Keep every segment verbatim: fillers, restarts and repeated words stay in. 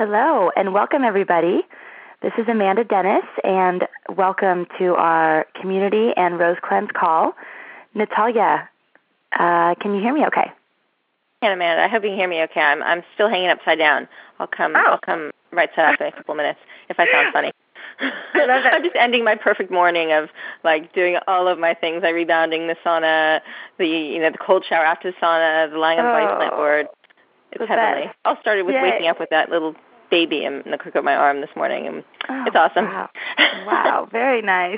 Hello, and welcome, everybody. This is Amanda Dennis, and welcome to our community and Rose Cleanse call. Natalia, uh, can you hear me okay? And Amanda, I hope you can hear me okay. I'm I'm still hanging upside down. I'll come oh. I'll come right side up in a couple of minutes if I sound funny. I love it. I'm just ending my perfect morning of like doing all of my things. I rebounding the sauna, the you know the cold shower after the sauna, the lying on the oh, ice board. It's heavenly. Best. I'll start it with Yay. waking up with that little baby in the crook of my arm this morning, and oh, it's awesome. Wow, wow, very nice.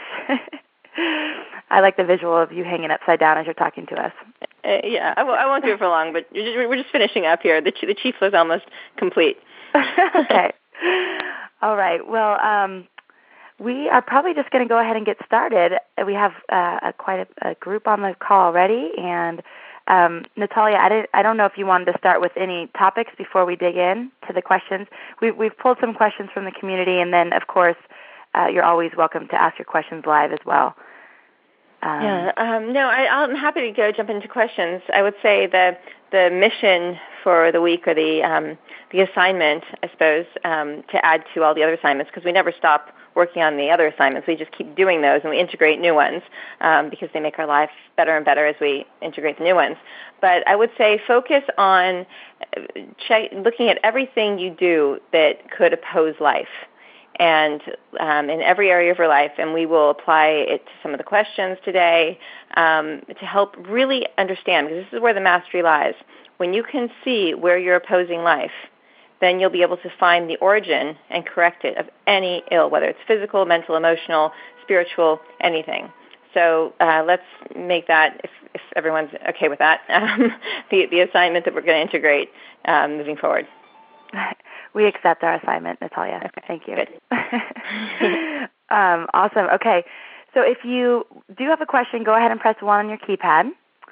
I like the visual of you hanging upside down as you're talking to us. Uh, yeah, I, w- I won't do it for long, but you're just, we're just finishing up here. The, ch- the chief was almost complete. Okay. All right. Well, um, we are probably just going to go ahead and get started. We have uh, a, quite a, a group on the call already, and um, Natalia, I, didn't, I don't know if you wanted to start with any topics before we dig in to the questions. We, we've pulled some questions from the community, and then, of course, uh, you're always welcome to ask your questions live as well. Um, yeah, um, no, I, I'm happy to go jump into questions. I would say the the mission for the week, or the um, the assignment, I suppose, um, to add to all the other assignments, because we never stop working on the other assignments. We just keep doing those, and we integrate new ones um, because they make our life better and better as we integrate the new ones. But I would say focus on check, looking at everything you do that could oppose life, and um, in every area of your life, and we will apply it to some of the questions today um, to help really understand, because this is where the mastery lies. When you can see where you're opposing life, then you'll be able to find the origin and correct it of any ill, whether it's physical, mental, emotional, spiritual, anything. So uh, let's make that, if, if everyone's okay with that, um, the, the assignment that we're going to integrate um, moving forward. We accept our assignment, Natalia. Okay. Thank you. Good. um, awesome. Okay. So if you do have a question, go ahead and press one on your keypad.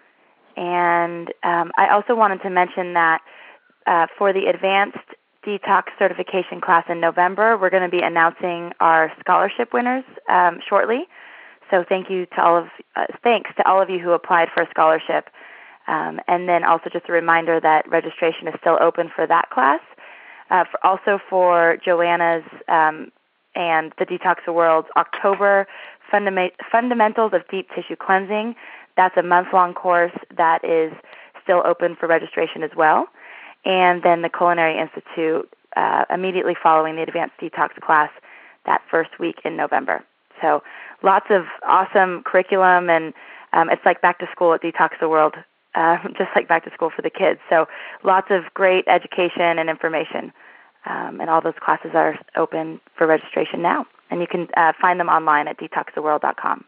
And um, I also wanted to mention that uh, for the Advanced Detox Certification class in November, we're going to be announcing our scholarship winners um, shortly. So thank you to all of uh, thanks to all of you who applied for a scholarship. Um, and then also just a reminder that registration is still open for that class. Uh, for also for Joanna's um, and the Detox the World's October Fundament- Fundamentals of Deep Tissue Cleansing. That's a month-long course that is still open for registration as well. And then the Culinary Institute uh, immediately following the Advanced Detox class that first week in November. So lots of awesome curriculum, and um, it's like back to school at Detox the World, uh, just like back to school for the kids. So lots of great education and information. Um, and all those classes are open for registration now. And you can uh, find them online at detox the world dot com.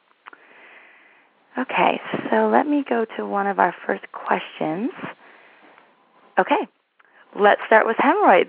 Okay, so let me go to one of our first questions. Okay, let's start with hemorrhoids.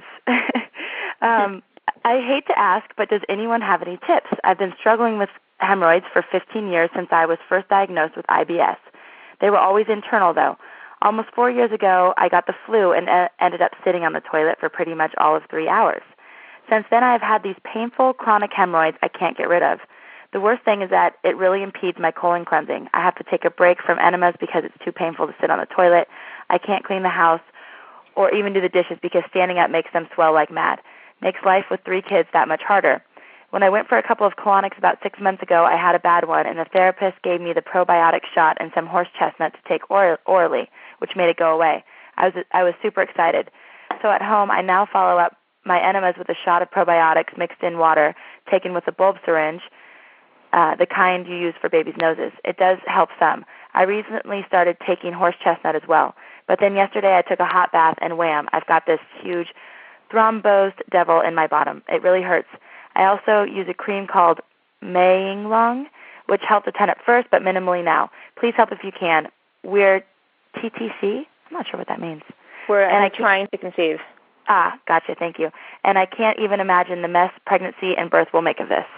um, I hate to ask, but does anyone have any tips? I've been struggling with hemorrhoids for fifteen years since I was first diagnosed with I B S. They were always internal, though. Almost four years ago, I got the flu and uh, ended up sitting on the toilet for pretty much all of three hours. Since then, I've had these painful chronic hemorrhoids I can't get rid of. The worst thing is that it really impedes my colon cleansing. I have to take a break from enemas because it's too painful to sit on the toilet. I can't clean the house or even do the dishes because standing up makes them swell like mad. Makes life with three kids that much harder. When I went for a couple of colonics about six months ago, I had a bad one, and the therapist gave me the probiotic shot and some horse chestnut to take or- orally, which made it go away. I was I was super excited. So at home, I now follow up my enemas with a shot of probiotics mixed in water, taken with a bulb syringe, uh, the kind you use for babies' noses. It does help some. I recently started taking horse chestnut as well. But then yesterday I took a hot bath, and wham, I've got this huge thrombosed devil in my bottom. It really hurts. I also use a cream called Maynglong, which helped a ton at first, but minimally now. Please help if you can. We're T T C? I'm not sure what that means. We're and I trying to conceive. Ah, gotcha, thank you. And I can't even imagine the mess pregnancy and birth will make of this.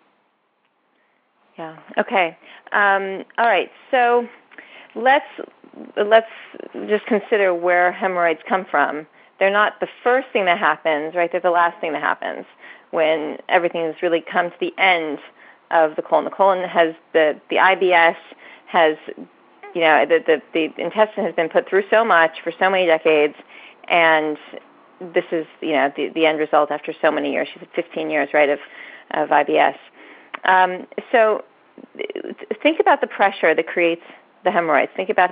Yeah, okay. Um, all right, so let's let's just consider where hemorrhoids come from. They're not the first thing that happens, right? They're the last thing that happens when everything has really come to the end of the colon. The colon has the, the I B S has, you know, the, the, the intestine has been put through so much for so many decades, and this is, you know, the, the end result after so many years. She's had fifteen years, right, of, of I B S. Um, so think about the pressure that creates the hemorrhoids. Think about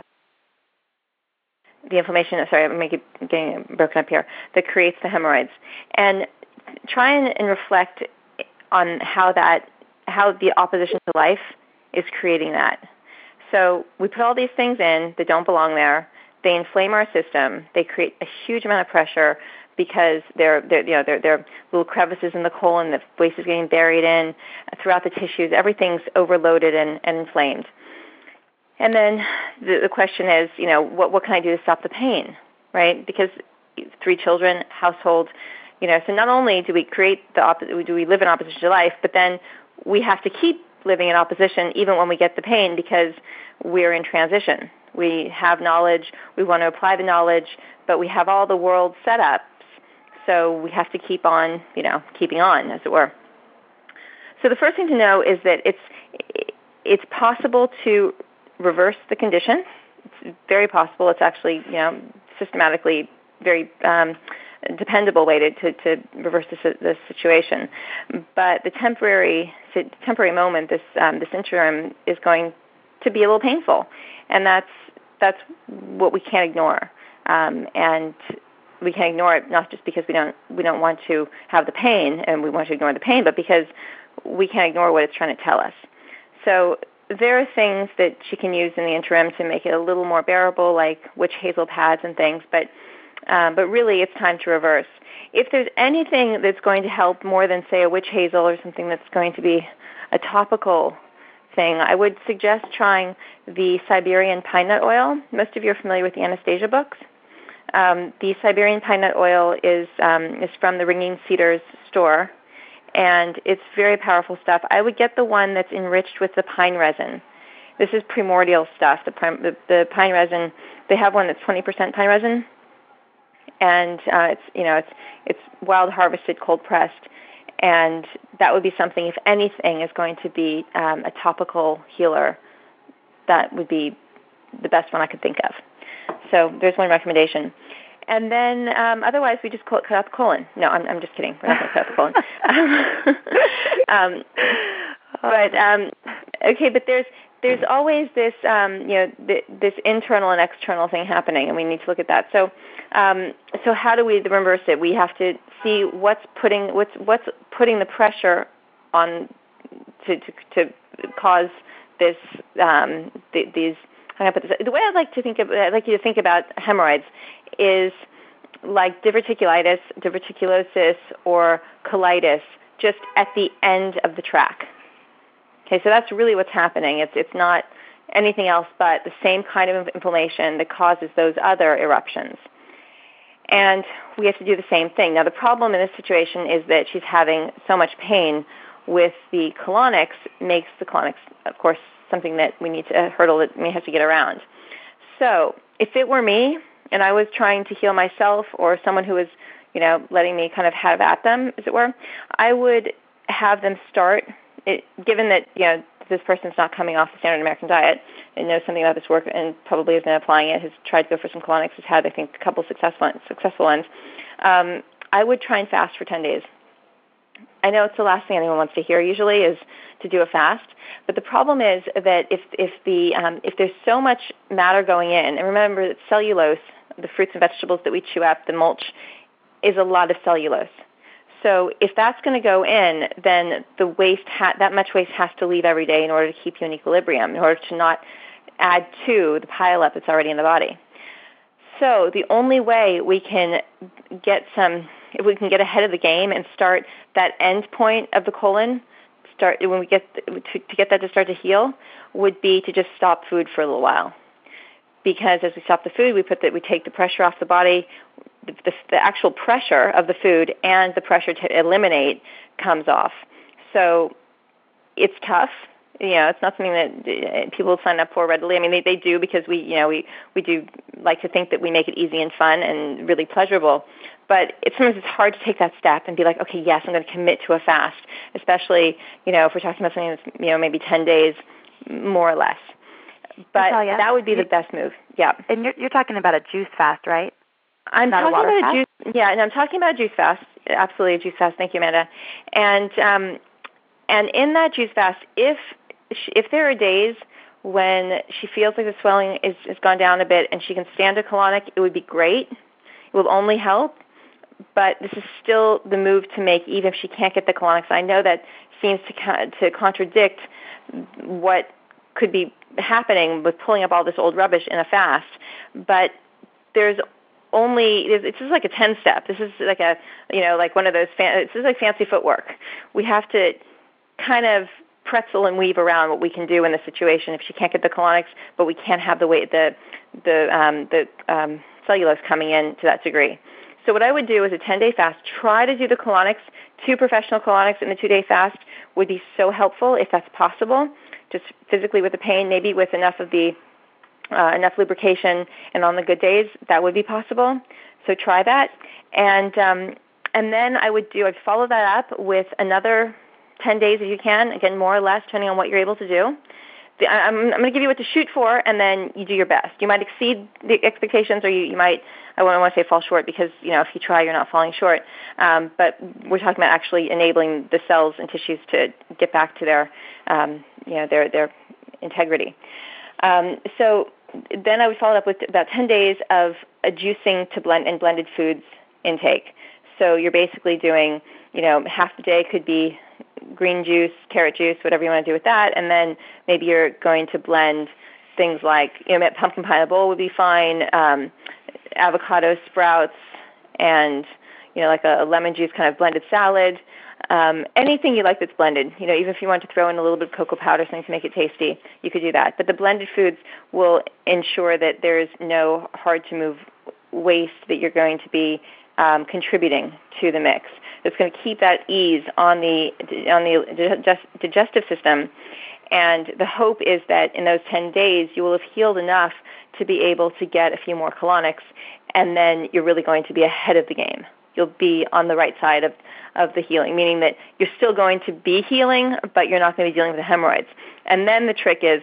the inflammation, sorry, I'm making, getting broken up here, that creates the hemorrhoids. And try and, and reflect on how that, how the opposition to life is creating that. So we put all these things in that don't belong there. They inflame our system. They create a huge amount of pressure because they're, they're you know, they're, they're little crevices in the colon, the waste is getting buried in throughout the tissues. Everything's overloaded and, and inflamed. And then the, the question is, you know, what, what can I do to stop the pain, right? Because three children, household, you know, so not only do we create the op- do we live in opposition to life, but then we have to keep living in opposition even when we get the pain because we're in transition. We have knowledge, we want to apply the knowledge, but we have all the world setups, so we have to keep on, you know, keeping on, as it were. So the first thing to know is that it's it's possible to reverse the condition. It's very possible. It's actually, you know, systematically very um, dependable way to, to, to reverse the, the situation. But the temporary temporary moment, this um, this interim, is going to be a little painful, and that's that's what we can't ignore. Um, and we can't ignore it not just because we don't we don't want to have the pain and we want to ignore the pain, but because we can't ignore what it's trying to tell us. So there are things that she can use in the interim to make it a little more bearable, like witch hazel pads and things, but um, but really it's time to reverse. If there's anything that's going to help more than, say, a witch hazel or something that's going to be a topical thing, I would suggest trying the Siberian pine nut oil. Most of you are familiar with the Anastasia books. Um, the Siberian pine nut oil is um, is from the Ringing Cedars store, and it's very powerful stuff. I would get the one that's enriched with the pine resin. This is primordial stuff. The, prim- the, the pine resin, they have one that's twenty percent pine resin, and uh, it's you know it's it's wild harvested, cold pressed, and that would be something. If anything is going to be um, a topical healer, that would be the best one I could think of. So there's one recommendation. And then um, otherwise, we just cut out the colon. No, I'm, I'm just kidding. We're not going to cut out the colon. um, but um, okay, but there's there's always this um, you know th- this internal and external thing happening, and we need to look at that. So um, so how do we reverse it? We have to see what's putting what's what's putting the pressure on to to, to cause this um, th- these. I'm gonna put this, the way I'd like to think of, I'd like you to think about hemorrhoids is like diverticulitis, diverticulosis, or colitis, just at the end of the track. Okay, so that's really what's happening. It's it's not anything else but the same kind of inflammation that causes those other eruptions. And we have to do the same thing. Now, the problem in this situation is that she's having so much pain with the colonics, makes the colonics, of course, something that we need to, a hurdle that we have to get around. So if it were me and I was trying to heal myself or someone who was, you know, letting me kind of have at them, as it were, I would have them start, it, given that, you know, this person's not coming off the standard American diet and knows something about this work and probably has been applying it, has tried to go for some colonics, has had, I think, a couple successful, successful ones, um, I would try and fast for ten days. I know it's the last thing anyone wants to hear usually is to do a fast, but the problem is that if if the um, if there's so much matter going in, and remember that cellulose, the fruits and vegetables that we chew up, the mulch, is a lot of cellulose. So if that's going to go in, then the waste ha- that much waste has to leave every day in order to keep you in equilibrium, in order to not add to the pileup that's already in the body. So the only way we can get some, if we can get ahead of the game and start that end point of the colon, start when we get to, to get that to start to heal, would be to just stop food for a little while. Because as we stop the food, we put that we take the pressure off the body. The, the, the actual pressure of the food and the pressure to eliminate comes off. So it's tough. You know, it's not something that people sign up for readily. I mean, they, they do because we, you know, we, we do like to think that we make it easy and fun and really pleasurable. But it's, sometimes it's hard to take that step and be like, okay, yes, I'm going to commit to a fast, especially, you know, if we're talking about something that's, you know, maybe ten days, more or less. But Natalia, that would be the best move. Yeah. And you're, you're talking about a juice fast, right? I'm Not talking a water about fast? a juice. Yeah, and I'm talking about a juice fast. Absolutely, a juice fast. Thank you, Amanda. And um, and in that juice fast, if she, if there are days when she feels like the swelling is has gone down a bit and she can stand a colonic, it would be great. It will only help. But this is still the move to make, even if she can't get the colonics. I know that seems to to contradict what could be happening with pulling up all this old rubbish in a fast, but there's only it's just like a ten step. This is like a you know like one of those fan, this is like fancy footwork. We have to kind of pretzel and weave around what we can do in the situation if she can't get the colonics, but we can't have the weight the the um, the um, cellulose coming in to that degree. So what I would do is a ten-day fast. Try to do the colonics. Two professional colonics in the two-day fast would be so helpful if that's possible. Just physically with the pain, maybe with enough of the uh, enough lubrication, and on the good days that would be possible. So try that, and um, and then I would do I'd follow that up with another ten days if you can. Again, more or less depending on what you're able to do. The, I'm, I'm going to give you what to shoot for, and then you do your best. You might exceed the expectations, or you, you might, I don't want to say fall short, because, you know, if you try, you're not falling short. Um, but we're talking about actually enabling the cells and tissues to get back to their, um, you know, their, their integrity. Um, so then I would follow up with about ten days of a juicing to blend and blended foods intake. So you're basically doing, you know, half the day could be green juice, carrot juice, whatever you want to do with that, and then maybe you're going to blend things like, you know, pumpkin pie in a bowl would be fine, um, avocado sprouts, and, you know, like a, a lemon juice kind of blended salad, um, anything you like that's blended. You know, even if you want to throw in a little bit of cocoa powder, something to make it tasty, you could do that. But the blended foods will ensure that there's no hard-to-move waste that you're going to be um, contributing to the mix. It's going to keep that ease on the on the digestive system, and the hope is that in those ten days you will have healed enough to be able to get a few more colonics, and then you're really going to be ahead of the game. You'll be on the right side of, of the healing, meaning that you're still going to be healing, but you're not going to be dealing with the hemorrhoids. And then the trick is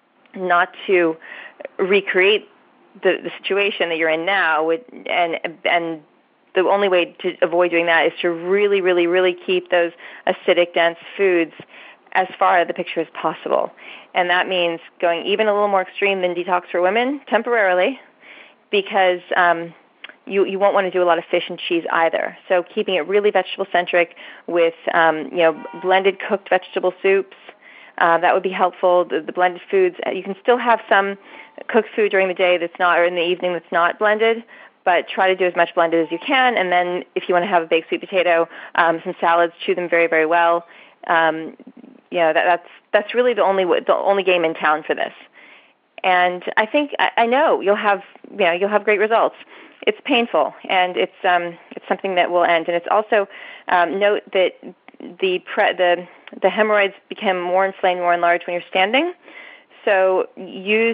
not to recreate the, the situation that you're in now, with, and and the only way to avoid doing that is to really, really, really keep those acidic, dense foods as far out of the picture as possible. And that means going even a little more extreme than detox for women temporarily, because um, you, you won't want to do a lot of fish and cheese either. So keeping it really vegetable-centric with um, you know blended cooked vegetable soups, uh, that would be helpful. The, the blended foods, you can still have some cooked food during the day that's not, or in the evening that's not blended, but try to do as much blended as you can. And then if you want to have a baked sweet potato, um, some salads, chew them very, very well. Um, you know, that, that's that's really the only the only game in town for this. And I think I, I know you'll have you know you'll have great results. It's painful, and it's um, it's something that will end. And it's also um, note that the pre- the the hemorrhoids become more inflamed, more enlarged when you're standing. So use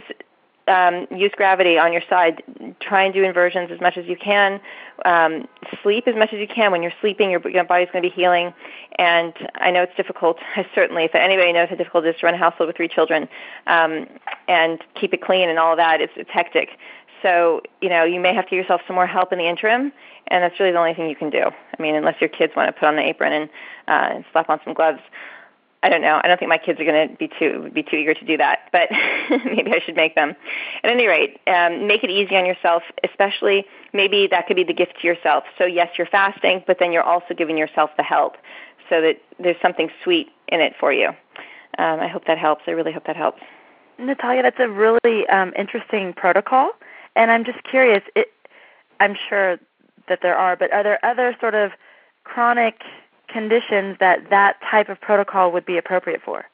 Um, use gravity on your side. Try and do inversions as much as you can. Um, sleep as much as you can. When you're sleeping, your, your body's going to be healing. And I know it's difficult. Certainly, if anybody knows how difficult it is to run a household with three children um, and keep it clean and all of that, it's, it's hectic. So, you know, you may have to give yourself some more help in the interim, and that's really the only thing you can do. I mean, unless your kids want to put on the apron and, uh, and slap on some gloves. I don't know. I don't think my kids are going to be too be too eager to do that, but maybe I should make them. At any rate, um, make it easy on yourself, especially maybe that could be the gift to yourself. So yes, you're fasting, but then you're also giving yourself the help so that there's something sweet in it for you. Um, I hope that helps. I really hope that helps. Natalia, that's a really um, interesting protocol, and I'm just curious, it, I'm sure that there are, but are there other sort of chronic conditions that that type of protocol would be appropriate for?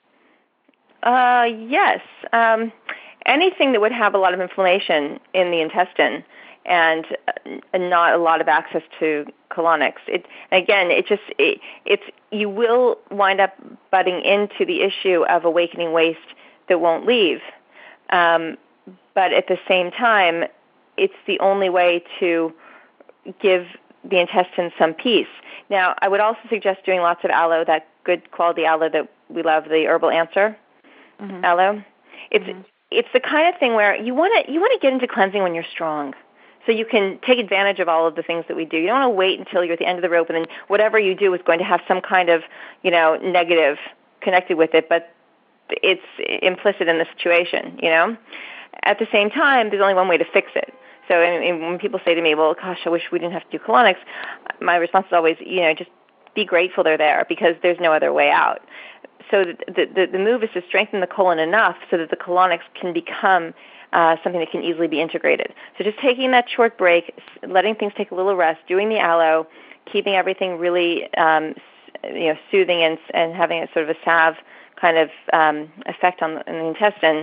Uh, yes. Um, anything that would have a lot of inflammation in the intestine and uh, not a lot of access to colonics. It, again, it just it, it's you will wind up butting into the issue of awakening waste that won't leave. Um, but at the same time, it's the only way to give the intestine some peace. Now, I would also suggest doing lots of aloe, that good quality aloe that we love, the Herbal Answer mm-hmm. aloe. It's mm-hmm. it's the kind of thing where you want to you want to get into cleansing when you're strong. So you can take advantage of all of the things that we do. You don't want to wait until you're at the end of the rope and then whatever you do is going to have some kind of, you know, negative connected with it, but it's implicit in the situation, you know. At the same time, there's only one way to fix it. So and, and when people say to me, well, gosh, I wish we didn't have to do colonics, my response is always, you know, just be grateful they're there because there's no other way out. So the, the, the move is to strengthen the colon enough so that the colonics can become uh, something that can easily be integrated. So just taking that short break, letting things take a little rest, doing the allo, keeping everything really um, you know, soothing and, and having a sort of a salve kind of um, effect on the, on the intestine,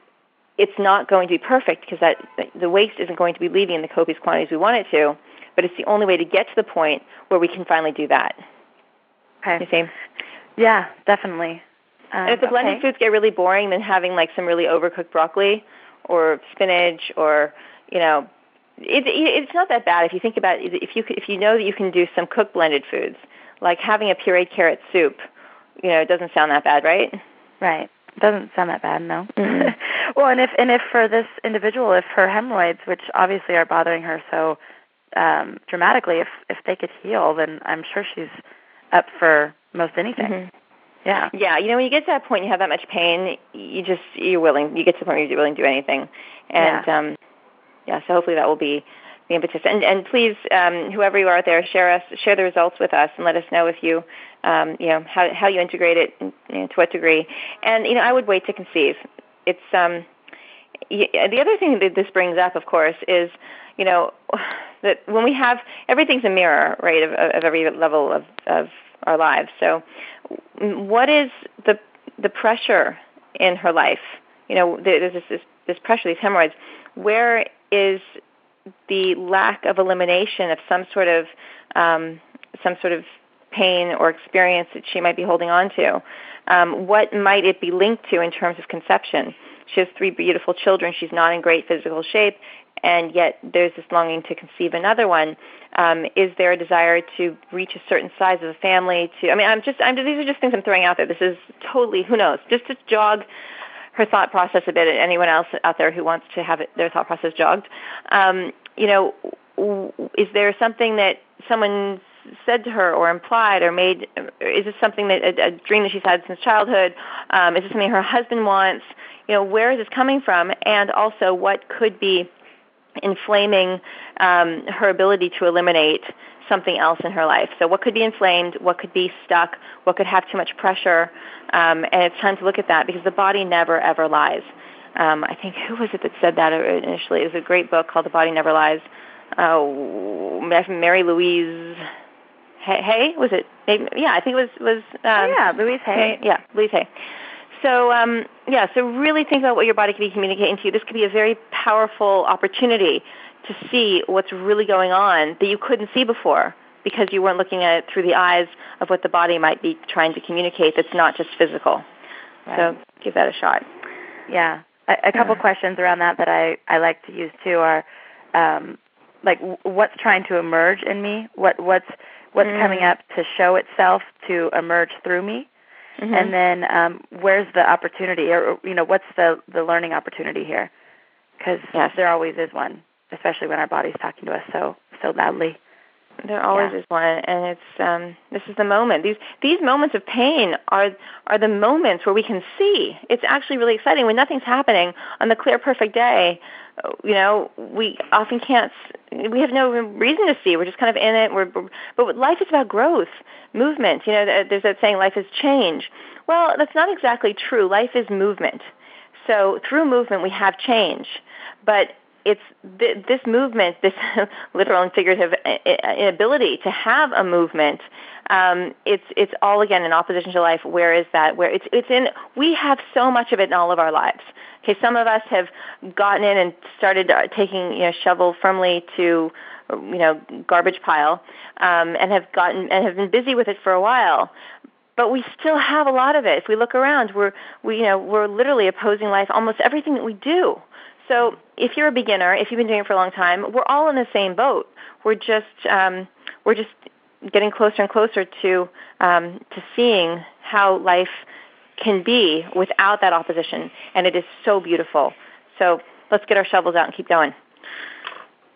it's not going to be perfect because that the waste isn't going to be leaving in the copious quantities we want it to, but it's the only way to get to the point where we can finally do that. Okay. You see? Yeah, definitely. Um, and if the blended okay. foods get really boring, then having like some really overcooked broccoli or spinach or, you know, it, it, it's not that bad if you think about it. If you, if you know that you can do some cooked blended foods, like having a pureed carrot soup, you know, it doesn't sound that bad, right? Right. It doesn't sound that bad, no. Mm-hmm. Well, and if and if for this individual, if her hemorrhoids, which obviously are bothering her so um, dramatically, if if they could heal, then I'm sure she's up for most anything. Mm-hmm. Yeah. Yeah. You know, when you get to that point, you have that much pain, you just you're willing. You get to the point where you're willing to do anything, and yeah. um, yeah. So hopefully that will be the impetus. And and please, um, whoever you are out there, share us share the results with us, and let us know if you. Um, you know, how how you integrate it, and, you know, to what degree. And, you know, I would wait to conceive. It's, um, y- the other thing that this brings up, of course, is, you know, that when we have, everything's a mirror, right, of, of every level of, of our lives. So what is the the pressure in her life? You know, there's this, this, this pressure, these hemorrhoids. Where is the lack of elimination of some sort of, um, some sort of pain or experience that she might be holding on to? Um, what might it be linked to in terms of conception? She has three beautiful children. She's not in great physical shape, and yet there's this longing to conceive another one. Um, is there a desire to reach a certain size of a family? To I mean, I'm just I'm, these are just things I'm throwing out there. This is totally, who knows, just to jog her thought process a bit. Anyone else out there who wants to have it, their thought process jogged? Um, you know, is there something that someone said to her or implied or made? Is this something that a, a dream that she's had since childhood? Um, is this something her husband wants? You know, where is this coming from? And also, what could be inflaming um, her ability to eliminate something else in her life? So what could be inflamed? What could be stuck? What could have too much pressure? Um, and it's time to look at that because the body never, ever lies. Um, I think, who was it that said that initially? It was a great book called The Body Never Lies. Oh, Mary Louise Hay, was it? Yeah, I think it was. was um, oh, yeah, Louise Hay. Hay. Yeah, Louise Hay. So, um, yeah, so really think about what your body could be communicating to you. This could be a very powerful opportunity to see what's really going on that you couldn't see before because you weren't looking at it through the eyes of what the body might be trying to communicate that's not just physical. Right. So give that a shot. Yeah. A, a couple yeah. questions around that that I, I like to use, too, are um, like what's trying to emerge in me? What What's what's mm. coming up to show itself to emerge through me? Mm-hmm. And then um, where's the opportunity, or, you know, what's the, the learning opportunity here? Because yes. there always is one, especially when our body's talking to us so so loudly. There always yeah. is one, and it's um, this is the moment. These these moments of pain are are the moments where we can see. It's actually really exciting when nothing's happening on the clear, perfect day. You know, we often can't. We have no reason to see. We're just kind of in it. We're, but life is about growth, movement. You know, there's that saying, "Life is change." Well, that's not exactly true. Life is movement. So through movement, we have change, but it's th- this movement, this literal and figurative inability to have a movement. Um, it's it's all again in opposition to life. Where is that? Where it's it's in. We have so much of it in all of our lives. Okay, some of us have gotten in and started taking you know shovel firmly to you know garbage pile, um, and have gotten and have been busy with it for a while. But we still have a lot of it. If we look around, we're we you know we're literally opposing life almost everything that we do. So if you're a beginner, if you've been doing it for a long time, we're all in the same boat. We're just um, we're just getting closer and closer to um, to seeing how life can be without that opposition, and it is so beautiful. So let's get our shovels out and keep going.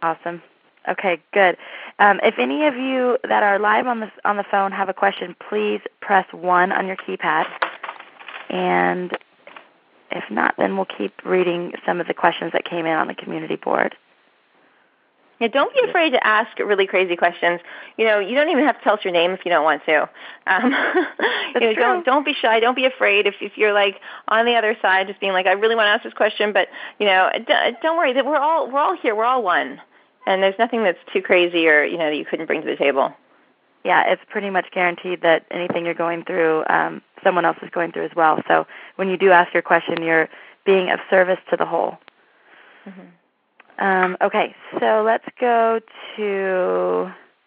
Awesome. Okay, good. Um, if any of you that are live on the on the phone have a question, please press one on your keypad. And if not, then we'll keep reading some of the questions that came in on the community board. Yeah, don't be afraid to ask really crazy questions. You know, you don't even have to tell us your name if you don't want to. Um, That's you know, true. don't don't be shy. Don't be afraid if if you're like on the other side, just being like, I really want to ask this question, but you know, don't worry. That we're all we're all here. We're all one. And there's nothing that's too crazy or, you know, that you couldn't bring to the table. Yeah, it's pretty much guaranteed that anything you're going through, um, someone else is going through as well. So when you do ask your question, you're being of service to the whole. Mm-hmm. Um, okay, so let's go to,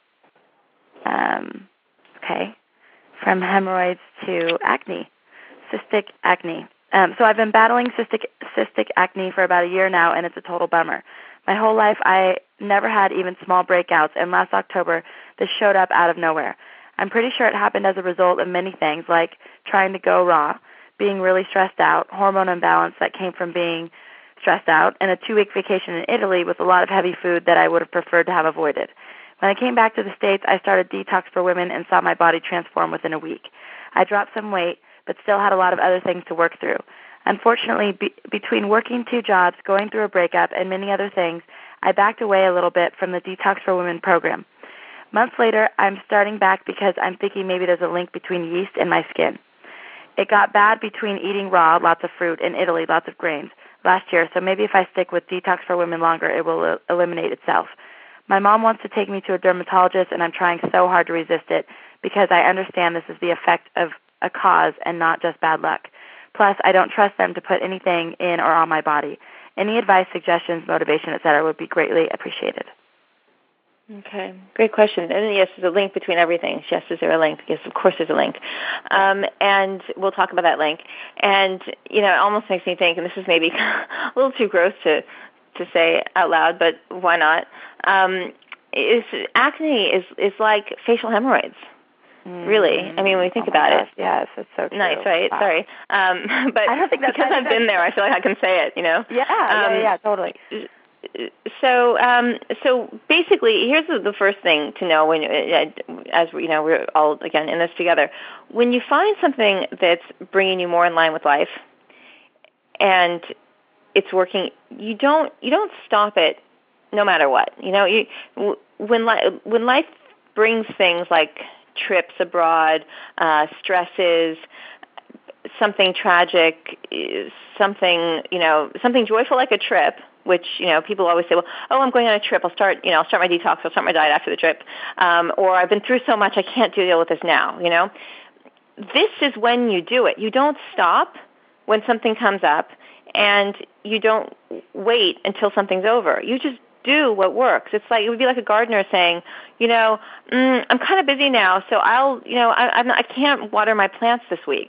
um, okay, from hemorrhoids to acne, cystic acne. Um, so I've been battling cystic, cystic acne for about a year now, and it's a total bummer. My whole life, I never had even small breakouts, and last October, this showed up out of nowhere. I'm pretty sure it happened as a result of many things, like trying to go raw, being really stressed out, hormone imbalance that came from being stressed out, and a two-week vacation in Italy with a lot of heavy food that I would have preferred to have avoided. When I came back to the States, I started Detox for Women and saw my body transform within a week. I dropped some weight, but still had a lot of other things to work through. Unfortunately, be- between working two jobs, going through a breakup, and many other things, I backed away a little bit from the Detox for Women program. Months later, I'm starting back because I'm thinking maybe there's a link between yeast and my skin. It got bad between eating raw, lots of fruit, in Italy, lots of grains, last year, so maybe if I stick with Detox for Women longer, it will uh, eliminate itself. My mom wants to take me to a dermatologist, and I'm trying so hard to resist it because I understand this is the effect of a cause and not just bad luck. Plus, I don't trust them to put anything in or on my body. Any advice, suggestions, motivation, et cetera would be greatly appreciated. Okay, great question. And yes, there's a link between everything. Yes, is there a link? Yes, of course there's a link. Um, and we'll talk about that link. And, you know, it almost makes me think, and this is maybe a little too gross to, to say out loud, but why not? Um, is, acne is, is like facial hemorrhoids. Really, I mean, when we think oh about gosh, it. Yes, it's so true. Nice, right? Wow. Sorry, um, but I don't think that's because I've been there, I feel like I can say it. You know? Yeah, um, yeah, yeah, totally. So, um, so basically, here's the, the first thing to know when, as you know, we're all again in this together. When you find something that's bringing you more in line with life, and it's working, you don't you don't stop it, no matter what. You know, you when li- when life brings things like trips abroad, uh, stresses, something tragic, something, you know, something joyful like a trip, which, you know, people always say, well, oh, I'm going on a trip. I'll start, you know, I'll start my detox. I'll start my diet after the trip. Um, or I've been through so much, I can't deal with this now, you know. This is when you do it. You don't stop when something comes up, and you don't wait until something's over. You just do what works. It's like, it would be like a gardener saying, you know, mm, I'm kind of busy now, so I'll, you know, I, I'm not, I can't water my plants this week.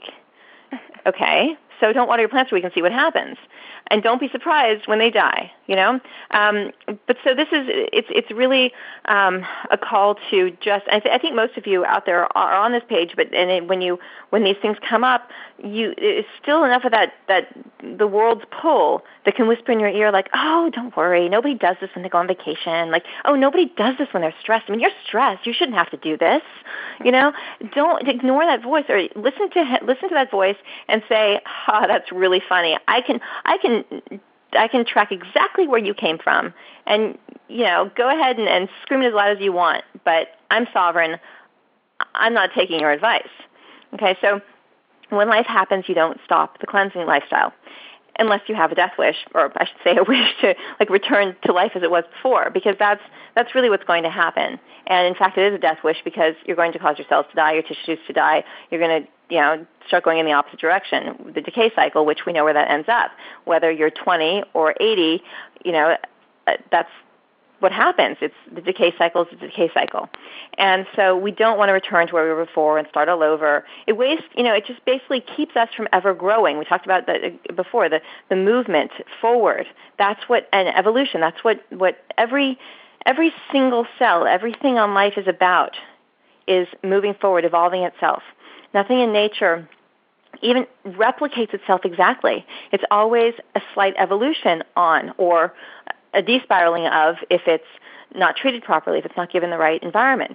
Okay, so don't water your plants so we can see what happens. And don't be surprised when they die, you know. Um, but so this is, it's it's really um, a call to just, I, th- I think most of you out there are on this page, but and it, when you when these things come up, you it's still enough of that, that the world's pull that can whisper in your ear like, oh, don't worry, nobody does this when they go on vacation. Like, oh, nobody does this when they're stressed. I mean, you're stressed. You shouldn't have to do this, you know. Don't ignore that voice, or listen to listen to that voice and say, ah, oh, that's really funny. I can I can I can track exactly where you came from, and, you know, go ahead and, and scream it as loud as you want, but I'm sovereign. I'm not taking your advice. Okay, so when life happens, you don't stop the cleansing lifestyle, unless you have a death wish, or I should say a wish to, like, return to life as it was before, because that's that's really what's going to happen. And in fact, it is a death wish, because you're going to cause your cells to die, your tissues to die. You're going to, you know, start going in the opposite direction, the decay cycle, which we know where that ends up. Whether you're twenty or eighty, you know, that's what happens. It's the decay cycle is the decay cycle. And so we don't want to return to where we were before and start all over. It wastes, you know, it just basically keeps us from ever growing. We talked about that before, the, the movement forward. That's what, and evolution, that's what, what every, every single cell, everything on life is about, is moving forward, evolving itself. Nothing in nature even replicates itself exactly. It's always a slight evolution on, or a despiraling of if it's not treated properly, if it's not given the right environment.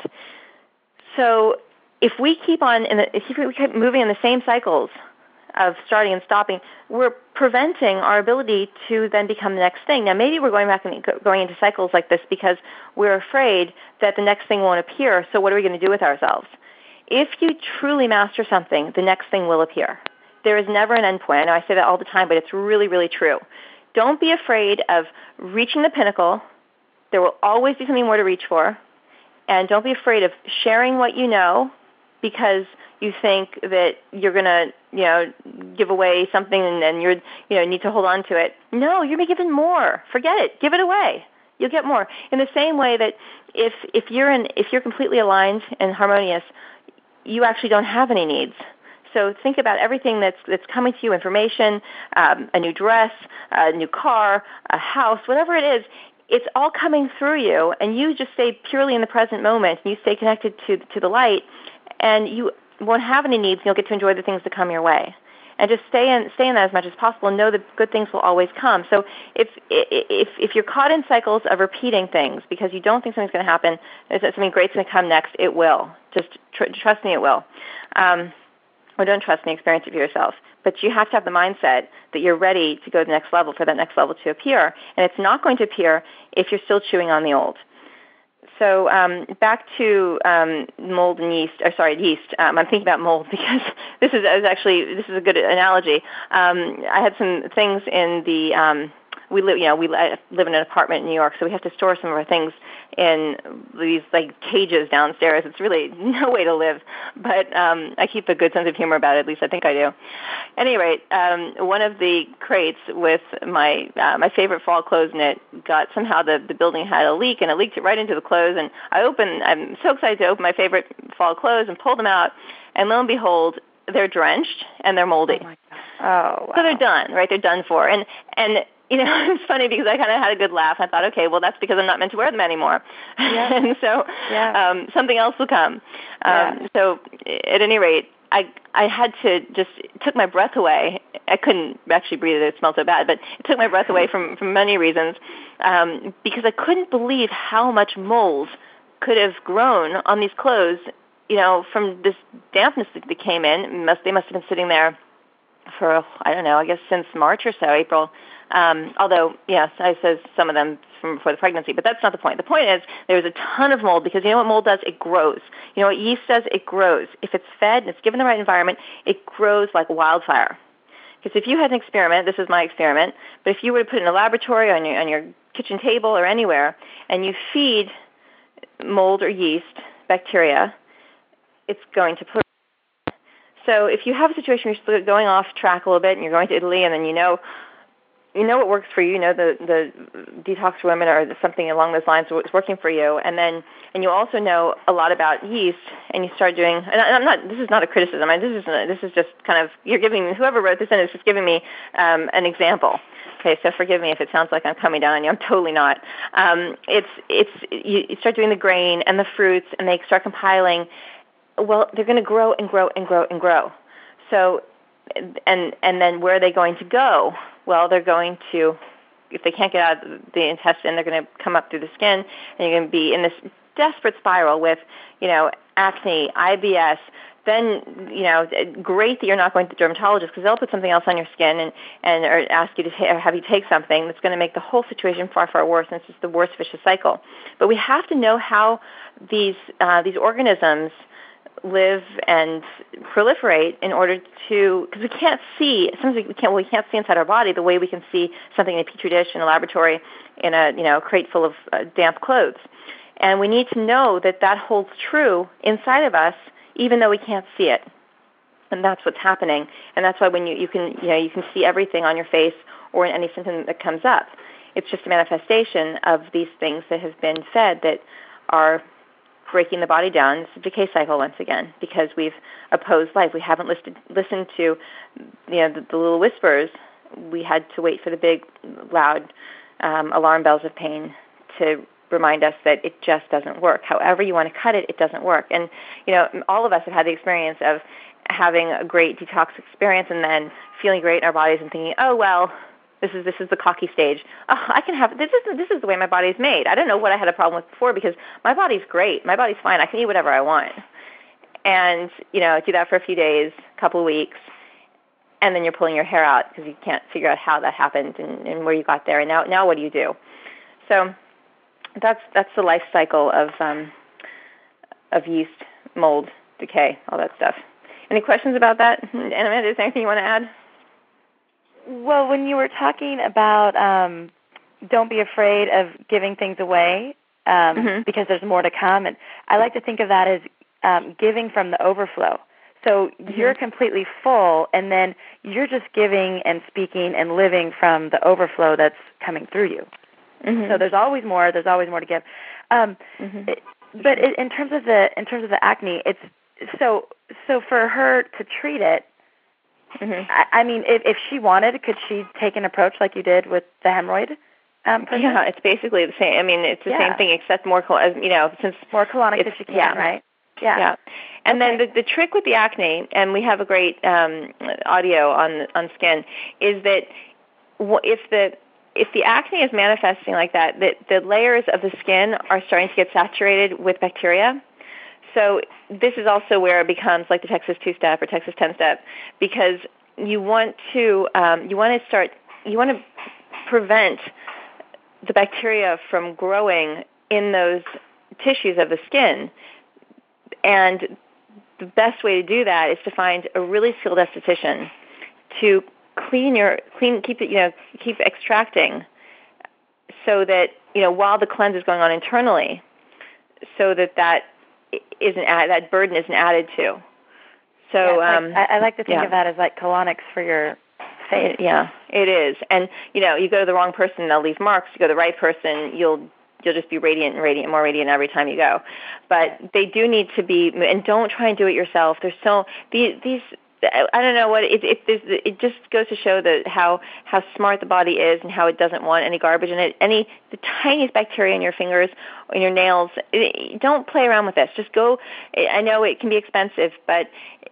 So if we keep on, in the, if we keep moving in the same cycles of starting and stopping, we're preventing our ability to then become the next thing. Now, maybe we're going back and going into cycles like this because we're afraid that the next thing won't appear, so what are we going to do with ourselves? If you truly master something, the next thing will appear. There is never an end point. I know I say that all the time, but it's really, really true. Don't be afraid of reaching the pinnacle. There will always be something more to reach for. And don't be afraid of sharing what you know because you think that you're going to, you know, give away something and then you're, you know, need to hold on to it. No, you're being given more. Forget it. Give it away. You'll get more. In the same way that if if you're in, if you're completely aligned and harmonious, you actually don't have any needs. So think about everything that's that's coming to you: information, um, a new dress, a new car, a house, whatever it is. It's all coming through you, and you just stay purely in the present moment. And you stay connected to to the light, and you won't have any needs. And you'll get to enjoy the things that come your way. And just stay in stay in that as much as possible, and know that good things will always come. So if if if you're caught in cycles of repeating things because you don't think something's going to happen, if something great's going to come next, it will. Just tr- trust me, it will. Um, or don't trust me, experience it for yourself. But you have to have the mindset that you're ready to go to the next level for that next level to appear. And it's not going to appear if you're still chewing on the old. So um, back to um, mold and yeast, or sorry, yeast. Um, I'm thinking about mold because this is, is actually, this is a good analogy. Um, I had some things in the, um, we live, you know, we live in an apartment in New York, so we have to store some of our things in these like cages downstairs. It's really no way to live, but um, I keep a good sense of humor about it. At least I think I do. At any rate, um, one of the crates with my uh, my favorite fall clothes in it got somehow the the building had a leak, and it leaked it right into the clothes. And I opened. I'm so excited to open my favorite fall clothes and pull them out, and lo and behold, they're drenched and they're moldy. Oh my God. Oh, wow. So they're done, right? They're done for. And and you know, it's funny because I kind of had a good laugh. I thought, okay, well, that's because I'm not meant to wear them anymore. Yeah. and so yeah. um, something else will come. Um, yeah. So at any rate, I I had to just, it took my breath away. I couldn't actually breathe. It smelled so bad, but it took my breath away from, from many reasons um, because I couldn't believe how much mold could have grown on these clothes, you know, from this dampness that came in. Must They must have been sitting there for, I don't know, I guess since March or so, April. Um, although, yes, I says some of them from before the pregnancy, but that's not the point. The point is there was a ton of mold because you know what mold does? It grows. You know what yeast does? It grows. If it's fed and it's given the right environment, it grows like wildfire. Because if you had an experiment, this is my experiment, but if you were to put it in a laboratory on your, on your kitchen table or anywhere, and you feed mold or yeast, bacteria, it's going to put. So if you have a situation where you're going off track a little bit and you're going to Italy and then you know you know what works for you, you know the, the detox women or something along those lines is working for you, and then and you also know a lot about yeast, and you start doing, and I'm not, this is not a criticism, I, this is this is just kind of, you're giving me, whoever wrote this in is just giving me um, an example. Okay, so forgive me if it sounds like I'm coming down on you. I'm totally not. Um, it's, it's you, you start doing the grain and the fruits, and they start compiling. Well, they're going to grow and grow and grow and grow. So, and and then where are they going to go? Well, they're going to, if they can't get out of the intestine, they're going to come up through the skin, and you're going to be in this desperate spiral with, you know, acne, I B S. Then, you know, great that you're not going to the dermatologist because they'll put something else on your skin and, and or ask you to ta- or have you take something that's going to make the whole situation far, far worse, and it's just the worst vicious cycle. But we have to know how these uh, these organisms live and proliferate in order to, because we can't see, sometimes we can't, well, we can't see inside our body the way we can see something in a petri dish in a laboratory in a, you know, crate full of uh, damp clothes. And we need to know that that holds true inside of us, even though we can't see it. And that's what's happening. And that's why when you, you can, you know, you can see everything on your face or in any symptom that comes up. It's just a manifestation of these things that have been fed that are breaking the body down. It's a decay cycle once again because we've opposed life. We haven't listed, listened to, you know, the, the little whispers. We had to wait for the big, loud um, alarm bells of pain to remind us that it just doesn't work. However you want to cut it, it doesn't work. And, you know, all of us have had the experience of having a great detox experience and then feeling great in our bodies and thinking, oh, well, This is this is the cocky stage. Oh, I can have this is this is the way my body's made. I don't know what I had a problem with before because my body's great. My body's fine. I can eat whatever I want. And, you know, do that for a few days, a couple of weeks, and then you're pulling your hair out because you can't figure out how that happened and, and where you got there. And now now what do you do? So that's that's the life cycle of um, of yeast, mold, decay, all that stuff. Any questions about that? Anna, is there anything you want to add? Well, when you were talking about um, don't be afraid of giving things away um, mm-hmm. because there's more to come, and I like to think of that as um, giving from the overflow. So mm-hmm. you're completely full, and then you're just giving and speaking and living from the overflow that's coming through you. Mm-hmm. So there's always more. There's always more to give. Um, mm-hmm. it, but it, in terms of the in terms of the acne, it's so so for her to treat it. Mm-hmm. I, I mean, if if she wanted, could she take an approach like you did with the hemorrhoid? Um, yeah, it's basically the same. I mean, it's the yeah. same thing except more, you know, since more colonics if she can, yeah. right? Yeah. yeah. And okay. then the, the trick with the acne, and we have a great um, audio on on skin, is that if the if the acne is manifesting like that, the, the layers of the skin are starting to get saturated with bacteria. So this is also where it becomes like the Texas two-step or Texas ten-step, because you want to um, you want to start you want to prevent the bacteria from growing in those tissues of the skin. And the best way to do that is to find a really skilled esthetician to clean your clean keep it you know keep extracting, so that you know while the cleanse is going on internally, so that that isn't add, that burden isn't added to. So yeah, um, like, I, I like to think yeah. of that as like colonics for your face. Yeah, it is. And you know, you go to the wrong person, they'll leave marks. You go to the right person, you'll you'll just be radiant and radiant, more radiant every time you go. But they do need to be, and don't try and do it yourself. There's so these these. I don't know what it. It, it, it just goes to show that how how smart the body is and how it doesn't want any garbage in it. Any the tiniest bacteria in your fingers or in your nails. It, don't play around with this. Just go. I know it can be expensive, but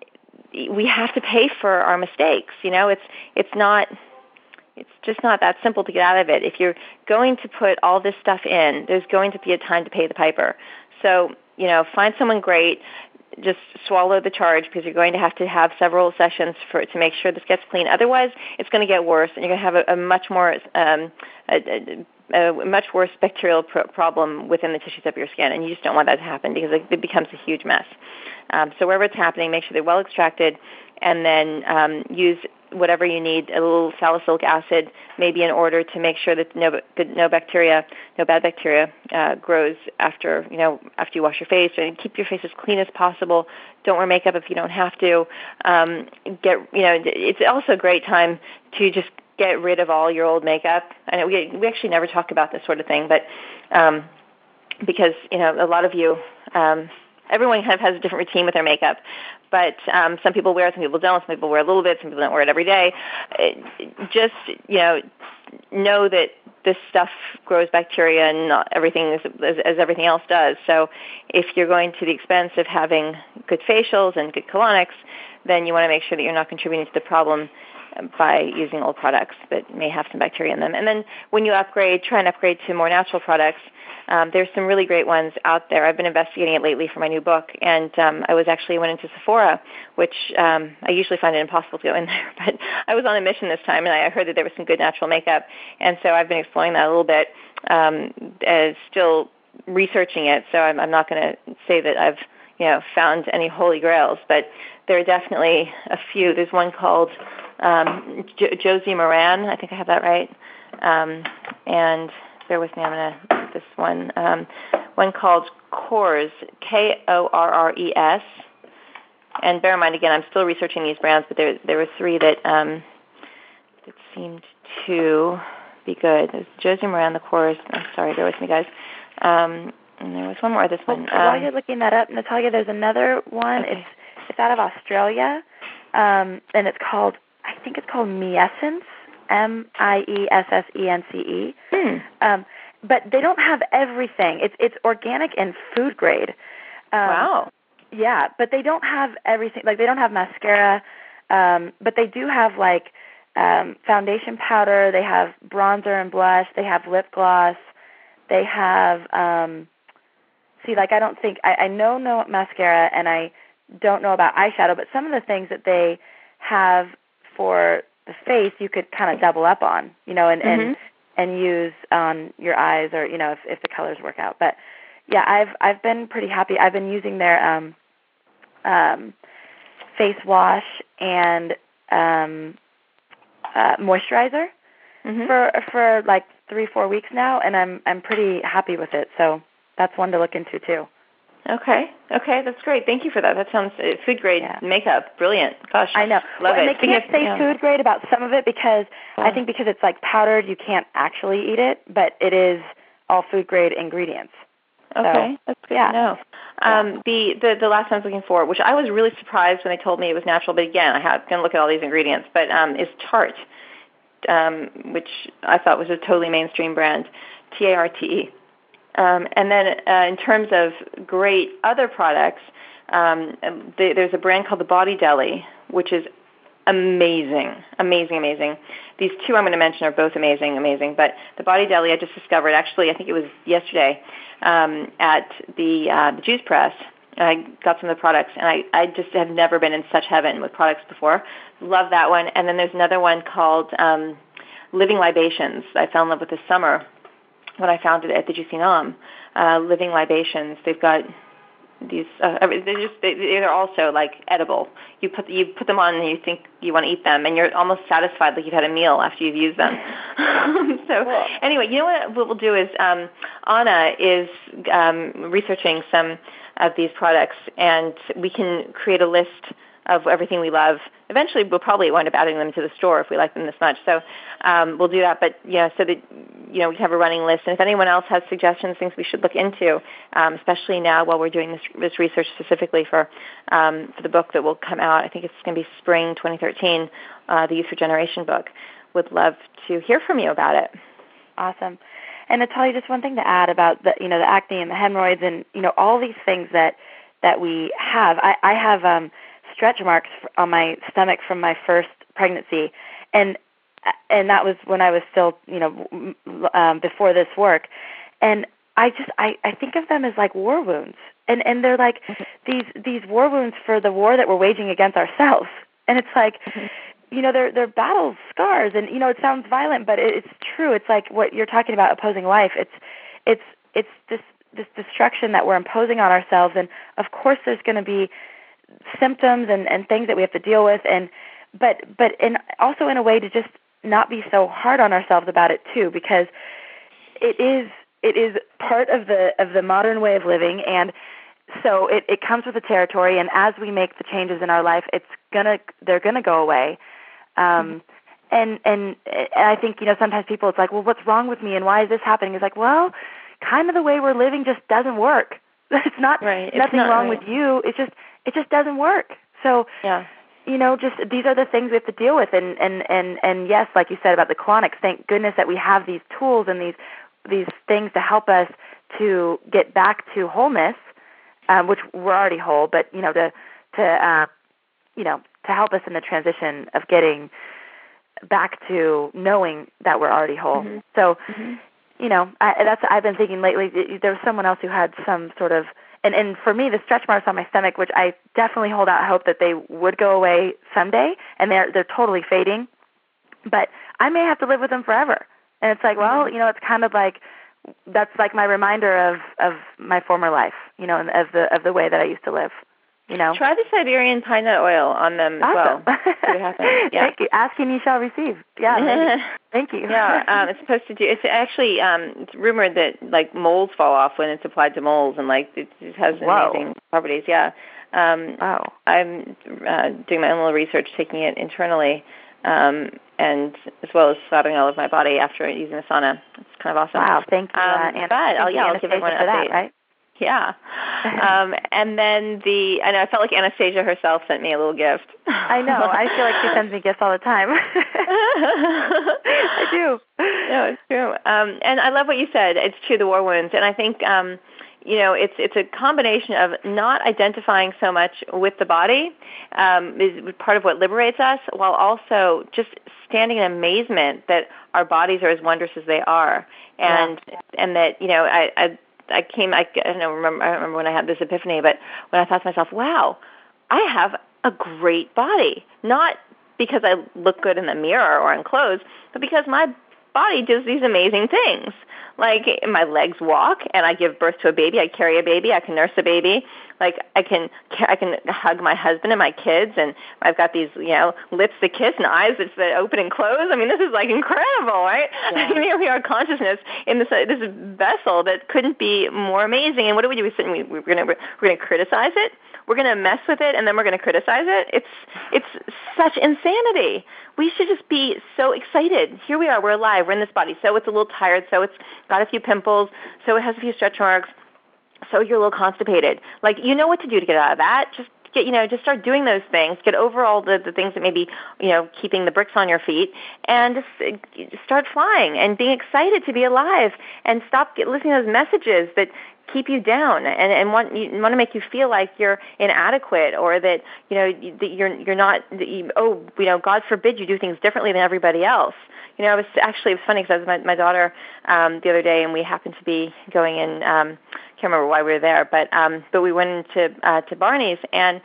we have to pay for our mistakes. You know, it's it's not. It's just not that simple to get out of it. If you're going to put all this stuff in, there's going to be a time to pay the piper. So you know, find someone great. Just swallow the charge, because you're going to have to have several sessions for to make sure this gets clean. Otherwise, it's going to get worse, and you're going to have a, a much more um, a, a, a much worse bacterial pro- problem within the tissues of your skin, and you just don't want that to happen because it, it becomes a huge mess. Um, so wherever it's happening, make sure they're well extracted, and then um, use whatever you need, a little salicylic acid, maybe in order to make sure that no no bacteria, no bad bacteria uh, grows after you know after you wash your face. And keep your face as clean as possible. Don't wear makeup if you don't have to. Um, get you know it's also a great time to just get rid of all your old makeup. I know we we actually never talk about this sort of thing, but um, because you know a lot of you. Um, Everyone kind of has a different routine with their makeup, but um, some people wear it, some people don't. Some people wear a little bit, some people don't wear it every day. It, just you know, know that this stuff grows bacteria, and not everything is, as, as everything else does. So, if you're going to the expense of having good facials and good colonics, then you want to make sure that you're not contributing to the problem by using old products that may have some bacteria in them. And then when you upgrade, try and upgrade to more natural products. Um, there's some really great ones out there. I've been investigating it lately for my new book, and um, I was actually went into Sephora, which um, I usually find it impossible to go in there, but I was on a mission this time, and I heard that there was some good natural makeup, and so I've been exploring that a little bit, um, uh, still researching it, so I'm, I'm not going to say that I've you know found any holy grails, but there are definitely a few. There's one called um, jo- Josie Moran, I think I have that right, um, and bear with me, I'm going to put this one, um, one called Kores, K O R R E S, and bear in mind, again, I'm still researching these brands, but there there were three that, um, that seemed to be good. There's Josie Moran, the Kores, I'm sorry, bear with me, guys, um, and there was one more, this one. Well, um, while you're looking that up, Natalia, there's another one, okay. it's, it's out of Australia, um, and it's called, I think it's called Miessence. M I E S S E N C E. Hmm. Um, but they don't have everything. It's it's organic and food grade. Um, wow. Yeah, but they don't have everything. Like they don't have mascara, um, but they do have like um, foundation powder. They have bronzer and blush. They have lip gloss. They have, um, see, like I don't think, I, I know no mascara and I don't know about eyeshadow, but some of the things that they have for the face you could kind of double up on, you know, and, mm-hmm. and and use on your eyes or, you know, if, if the colors work out. But, yeah, I've I've been pretty happy. I've been using their um, um, face wash and um, uh, moisturizer mm-hmm. for for like three, four weeks now, and I'm I'm pretty happy with it. So that's one to look into, too. Okay. Okay, that's great. Thank you for that. That sounds uh, food grade yeah. makeup. Brilliant. Gosh, I know. Love well, it. And they can't say yeah. food grade about some of it because oh. I think because it's like powdered, you can't actually eat it, but it is all food grade ingredients. Okay, so, that's good yeah. to know. Um, the, the the last one I was looking for, which I was really surprised when they told me it was natural, but again, I had going to look at all these ingredients, but um, is Tarte, um, which I thought was a totally mainstream brand, T A R T E. Um, and then uh, in terms of great other products, um, the, there's a brand called the Body Deli, which is amazing, amazing, amazing. These two I'm going to mention are both amazing, amazing. But the Body Deli I just discovered, actually, I think it was yesterday um, at the, uh, the Juice Press. I got some of the products, and I, I just have never been in such heaven with products before. Love that one. And then there's another one called um, Living Libations I fell in love with this summer when I found it at the Juicy Nom, uh, Living Libations. They've got these. Uh, they're just they, they're also like edible. You put you put them on and you think you want to eat them, and you're almost satisfied like you've had a meal after you've used them. so cool. Anyway, you know what, what we'll do is um, Anna is um, researching some of these products, and we can create a list of everything we love. Eventually, we'll probably wind up adding them to the store if we like them this much. So um, we'll do that. But yeah, so that you know we can have a running list. And if anyone else has suggestions, things we should look into, um, especially now while we're doing this, this research specifically for um, for the book that will come out, I think it's going to be spring twenty thirteen, uh, the Youth Regeneration book. Would love to hear from you about it. Awesome. And Natalia, just one thing to add about the you know the acne and the hemorrhoids and you know all these things that that we have. I, I have. Um, stretch marks on my stomach from my first pregnancy, and and that was when I was still, you know, um, before this work, and I just I, I think of them as like war wounds, and and they're like mm-hmm. these these war wounds for the war that we're waging against ourselves, and it's like, mm-hmm. you know, they're they're battle scars, and you know, it sounds violent, but it, it's true. It's like what you're talking about, opposing life. It's it's it's this this destruction that we're imposing on ourselves, and of course, there's going to be symptoms and, and things that we have to deal with, and but but in also in a way to just not be so hard on ourselves about it too, because it is it is part of the of the modern way of living, and so it, it comes with the territory. And as we make the changes in our life, it's gonna they're gonna go away. Um, mm-hmm. and, and and I think you know sometimes people it's like, well, what's wrong with me, and why is this happening? It's like, well, kind of the way we're living just doesn't work. It's not right. It's nothing not wrong right. with you. It's just it just doesn't work. So yeah. you know, just these are the things we have to deal with. And, and, and, and yes, like you said about the colonics, thank goodness that we have these tools and these these things to help us to get back to wholeness, um, which we're already whole, but you know, to to uh, you know, to help us in the transition of getting back to knowing that we're already whole. Mm-hmm. So, mm-hmm. you know, I, that's I've been thinking lately. There was someone else who had some sort of And, and for me, the stretch marks on my stomach, which I definitely hold out hope that they would go away someday, and they're they're totally fading. But I may have to live with them forever. And it's like, well, you know, it's kind of like that's like my reminder of, of my former life, you know, of the of the way that I used to live. You know, try the Siberian pine nut oil on them awesome. as well. See what happens. Yeah. Thank you. Ask and you shall receive. Yeah. Thank you. Yeah, um, it's supposed to do. It's actually um, it's rumored that like moles fall off when it's applied to moles, and like it, it has Whoa. amazing properties. Yeah. Um, wow. I'm uh, doing my own little research, taking it internally, um, and as well as slathering all of my body after using the sauna. It's kind of awesome. Wow. Thank you. Um, uh, and but I'll, thank yeah, you, I'll give everyone an for update. That, right? Yeah. Um, and then the, I know, I felt like Anastasia herself sent me a little gift. I know. I feel like she sends me gifts all the time. I do. No, it's true. Um, and I love what you said. It's true, the war wounds. And I think, um, you know, it's it's a combination of not identifying so much with the body um, is part of what liberates us, while also just standing in amazement that our bodies are as wondrous as they are, and yeah. and that you know, I. I I came, I, I don't know, remember, I don't remember when I had this epiphany, but when I thought to myself, wow, I have a great body. Not because I look good in the mirror or in clothes, but because my body does these amazing things. Like my legs walk, and I give birth to a baby. I carry a baby. I can nurse a baby. Like I can, I can hug my husband and my kids, and I've got these, you know, lips that kiss and eyes that open and close. I mean, this is like incredible, right? Yeah. Here we are, consciousness in this uh, this vessel that couldn't be more amazing. And what do we do? We sit and we, we're gonna we're gonna criticize it. We're going to mess with it, and then we're going to criticize it. It's it's such insanity. We should just be so excited. Here we are. We're alive. We're in this body. So it's a little tired. So it's got a few pimples. So it has a few stretch marks. So you're a little constipated. Like, you know what to do to get out of that. Just get, you know, just start doing those things. Get over all the, the things that may be, you know, keeping the bricks on your feet, and just start flying and being excited to be alive, and stop get, listening to those messages that keep you down and, and want you want to make you feel like you're inadequate, or that you know that you're you're not that you, oh you know God forbid you do things differently than everybody else. You know, it was actually it was funny because I was with my, my daughter um, the other day, and we happened to be going in. Um, can't remember why we were there, but um, but we went into uh, to Barney's, and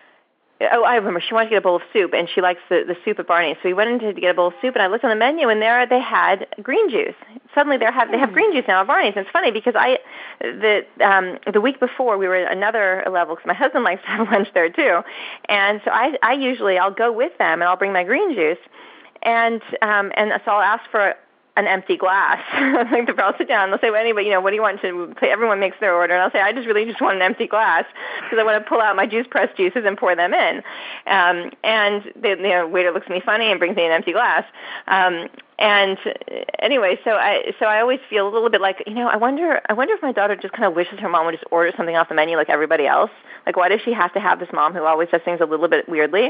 oh, I remember she wanted to get a bowl of soup, and she likes the, the soup at Barney's. So we went in to get a bowl of soup, and I looked on the menu, and there they had green juice. Suddenly they have they have green juice now at Barney's, and it's funny because I the um, the week before we were at another level because my husband likes to have lunch there too, and so I I usually I'll go with them and I'll bring my green juice, and um, and so I'll ask for an empty glass. Like the girls sit down, they'll say, well, anyway, you know, what do you want to play? Everyone makes their order, and I'll say, I just really just want an empty glass because I want to pull out my juice press juices and pour them in. Um, and the, the waiter looks at me funny and brings me an empty glass. Um, and anyway, so I so I always feel a little bit like, you know, I wonder I wonder if my daughter just kind of wishes her mom would just order something off the menu like everybody else. Like, why does she have to have this mom who always does things a little bit weirdly?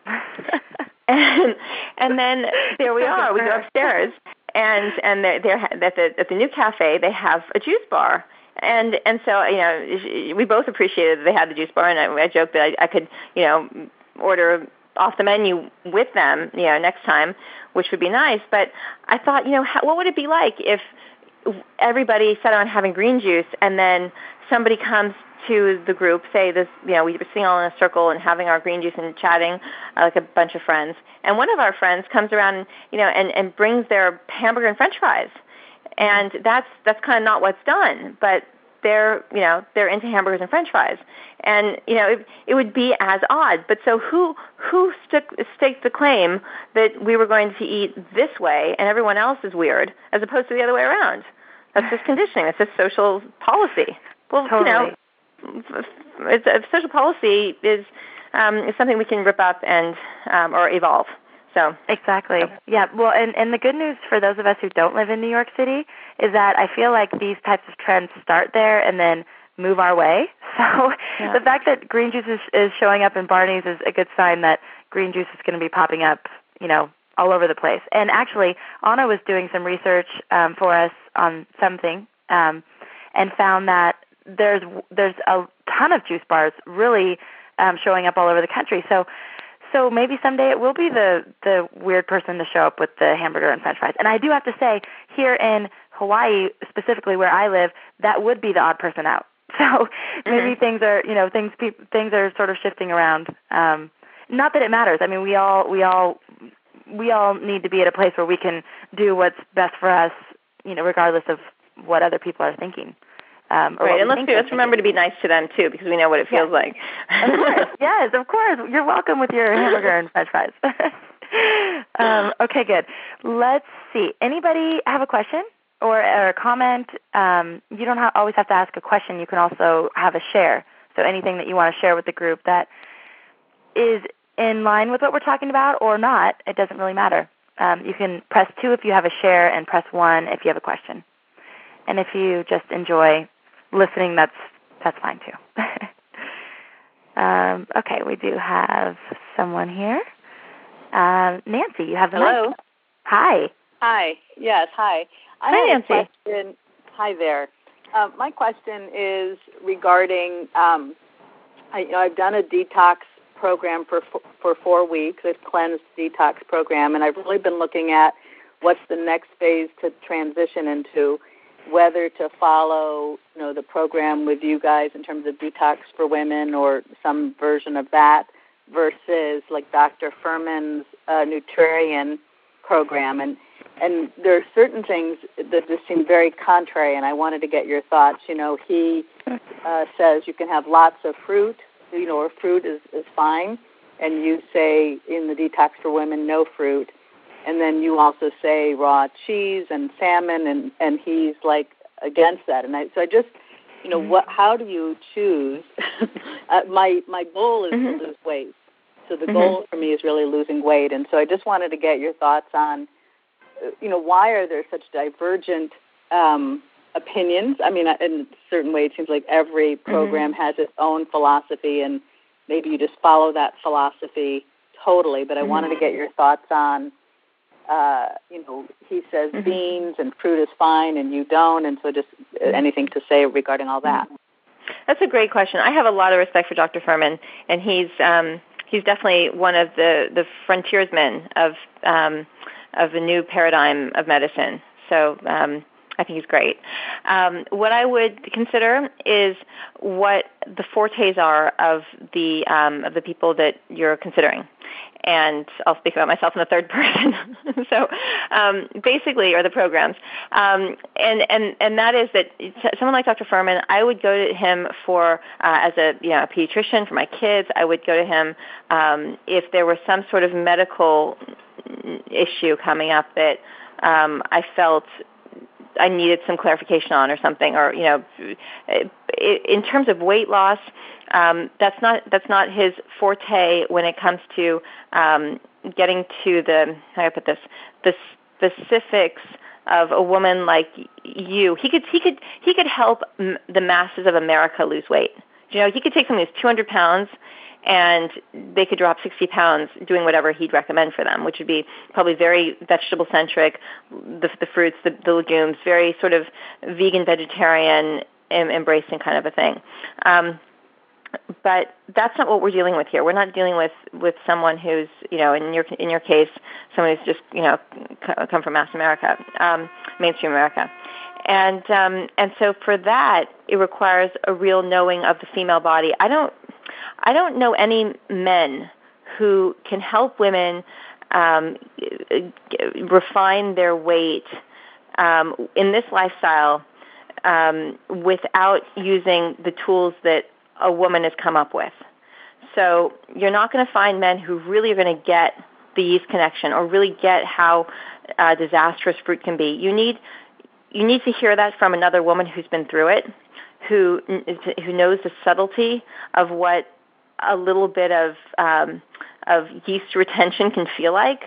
and and then there we are. We go upstairs. And and they're, they're at the at the new cafe they have a juice bar, and and so you know we both appreciated that they had the juice bar, and I, I joked that I, I could you know order off the menu with them you know next time, which would be nice. But I thought you know how, what would it be like if everybody sat around having green juice, and then somebody comes to the group, say this, you know, we were sitting all in a circle and having our green juice and chatting uh, like a bunch of friends. And one of our friends comes around, and, you know, and, and brings their hamburger and French fries. And that's that's kind of not what's done, but they're, you know, they're into hamburgers and French fries. And, you know, it, it would be as odd. But so who who stuck, staked the claim that we were going to eat this way and everyone else is weird, as opposed to the other way around? That's just conditioning. It's just social policy. Well, totally. you know, It's, uh, social policy is um, is something we can rip up and um, or evolve. So exactly, yeah. Well, and and the good news for those of us who don't live in New York City is that I feel like these types of trends start there and then move our way. So yeah. The fact that green juice is, is showing up in Barney's is a good sign that green juice is going to be popping up, you know, all over the place. And actually, Anna was doing some research um, for us on something um, and found that there's there's a ton of juice bars really um, showing up all over the country. So so maybe someday it will be the, the weird person to show up with the hamburger and French fries. And I do have to say, here in Hawaii, specifically where I live, that would be the odd person out. So mm-hmm. maybe things are you know things things are sort of shifting around. Um, not that it matters. I mean, we all we all we all need to be at a place where we can do what's best for us, you know, regardless of what other people are thinking. Um, right, and let's, be, let's remember to be nice to them, too, because we know what it feels yeah. like. Of course, yes, of course. You're welcome with your hamburger and French fries. um, okay, good. Let's see. Anybody have a question or, or a comment? Um, you don't ha- always have to ask a question. You can also have a share. So anything that you want to share with the group that is in line with what we're talking about or not, it doesn't really matter. Um, you can press two if you have a share and press one if you have a question. And if you just enjoy listening, that's that's fine too. um, okay, we do have someone here. Um, Nancy, you have the Hello. mic. Hi. Hi. Yes. Hi. I hi, have Nancy. A question. Hi there. Uh, my question is regarding, um, I, you know, I've done a detox program for for four weeks, a cleansed detox program, and I've really been looking at what's the next phase to transition into, whether to follow, you know, the program with you guys in terms of detox for women or some version of that versus like Doctor Fuhrman's uh, Nutrarian program. And and there are certain things that just seem very contrary, and I wanted to get your thoughts. You know, he uh, says you can have lots of fruit, you know, or fruit is, is fine, and you say in the Detox for Women, no fruit. And then you also say raw cheese and salmon, and, and he's like against that. And I, so I just, you know, what? How do you choose? uh, my my goal is mm-hmm. to lose weight. So the mm-hmm. goal for me is really losing weight. And so I just wanted to get your thoughts on, you know, why are there such divergent um, opinions? I mean, in a certain way, it seems like every program mm-hmm. has its own philosophy, and maybe you just follow that philosophy totally. But I mm-hmm. wanted to get your thoughts on, uh, you know, he says mm-hmm. beans and fruit is fine, and you don't, and so just anything to say regarding all that. That's a great question. I have a lot of respect for Doctor Fuhrman, and he's um, he's definitely one of the, the frontiersmen of um, of the new paradigm of medicine. So um, I think he's great. Um, what I would consider is what the fortes are of the um, of the people that you're considering. And I'll speak about myself in the third person. so um, basically, or the programs. Um, and, and, and that is that someone like Doctor Fuhrman, I would go to him for, uh, as a, you know, a pediatrician for my kids, I would go to him um, if there was some sort of medical issue coming up that um, I felt I needed some clarification on or something, or, you know, in terms of weight loss, um, that's not that's not his forte when it comes to um, getting to the, how do I put this, the specifics of a woman like you. He could he could he could help m- the masses of America lose weight. You know, he could take someone who's two hundred pounds and they could drop sixty pounds doing whatever he'd recommend for them, which would be probably very vegetable-centric, the, the fruits, the, the legumes, very sort of vegan, vegetarian, em- embracing kind of a thing. Um, but that's not what we're dealing with here. We're not dealing with, with someone who's, you know, in your in your case, someone who's just, you know, c- come from mass America, um, mainstream America. And um, and so for that, it requires a real knowing of the female body. I don't I don't know any men who can help women um, refine their weight um, in this lifestyle um, without using the tools that a woman has come up with. So you're not going to find men who really are going to get the yeast connection or really get how uh, disastrous fruit can be. You need you need to hear that from another woman who's been through it, who who knows the subtlety of what a little bit of um, of yeast retention can feel like,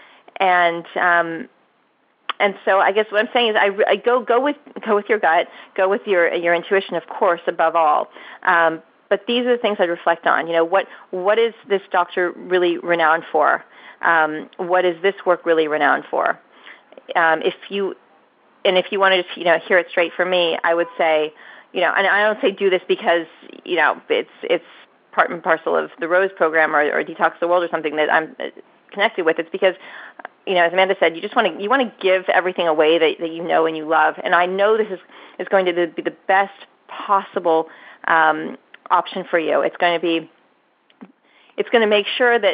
and um, and so I guess what I'm saying is I, I go go with go with your gut, go with your your intuition, of course, above all. Um, but these are the things I'd reflect on. You know, what what is this doctor really renowned for? Um, what is this work really renowned for? Um, if you and if you wanted to, you know, hear it straight from me, I would say, you know, and I don't say do this because, you know, it's it's part and parcel of the ROSE program or, or Detox the World or something that I'm connected with. It's because, you know, as Amanda said, you just want to you want to give everything away that, that you know and you love. And I know this is, is going to be the best possible um, option for you. It's going to be, it's going to make sure that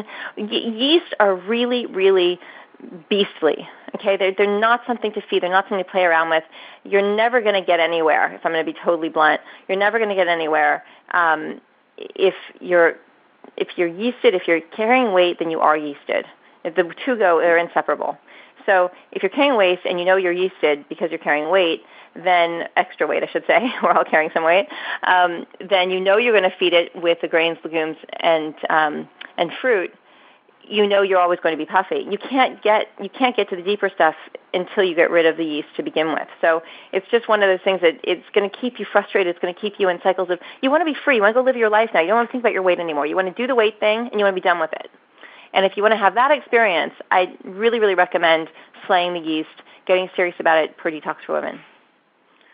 yeast are really, really beastly. Okay, they're, they're not something to feed. They're not something to play around with. You're never going to get anywhere, if I'm going to be totally blunt. You're never going to get anywhere um, if you're if you're yeasted. If you're carrying weight, then you are yeasted. The two go are inseparable. So if you're carrying weight and you know you're yeasted because you're carrying weight, then extra weight, I should say, we're all carrying some weight, um, then you know you're going to feed it with the grains, legumes, and um, and fruit. You know you're always going to be puffy. You can't get you can't get to the deeper stuff until you get rid of the yeast to begin with. So it's just one of those things that it's going to keep you frustrated. It's going to keep you in cycles of, you want to be free. You want to go live your life now. You don't want to think about your weight anymore. You want to do the weight thing, and you want to be done with it. And if you want to have that experience, I really, really recommend slaying the yeast, getting serious about it per Detox for Women.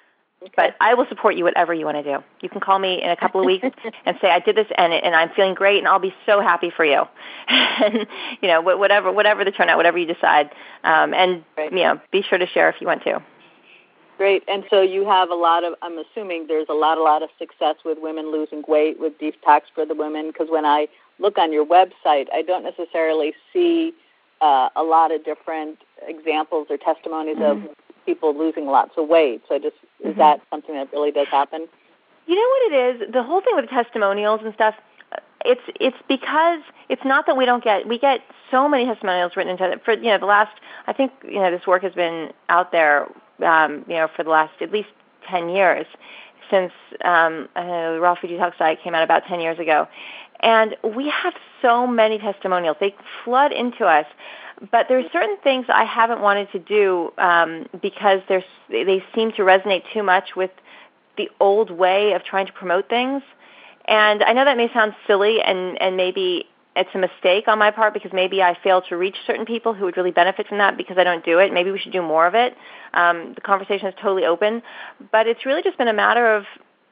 Okay. But I will support you whatever you want to do. You can call me in a couple of weeks and say, I did this and, and I'm feeling great and I'll be so happy for you. And, you know, whatever, whatever the turnout, whatever you decide. Um, and, right. you know, be sure to share if you want to. Great. And so you have a lot of, I'm assuming there's a lot, a lot of success with women losing weight with Detox for the Women, because when I look on your website, I don't necessarily see uh, a lot of different examples or testimonies mm-hmm. of people losing lots of weight. So just, is mm-hmm. that something that really does happen? You know what it is? The whole thing with testimonials and stuff, it's it's because it's not that we don't get, we get so many testimonials written into it. For, you know, the last, I think, you know, this work has been out there Um, you know, for the last at least ten years, since um, uh, Raw Food Detox Diet came out about ten years ago. And we have so many testimonials. They flood into us. But there are certain things I haven't wanted to do um, because there's, they seem to resonate too much with the old way of trying to promote things. And I know that may sound silly, and, and maybe it's a mistake on my part because maybe I failed to reach certain people who would really benefit from that because I don't do it. Maybe we should do more of it. Um, the conversation is totally open. But it's really just been a matter of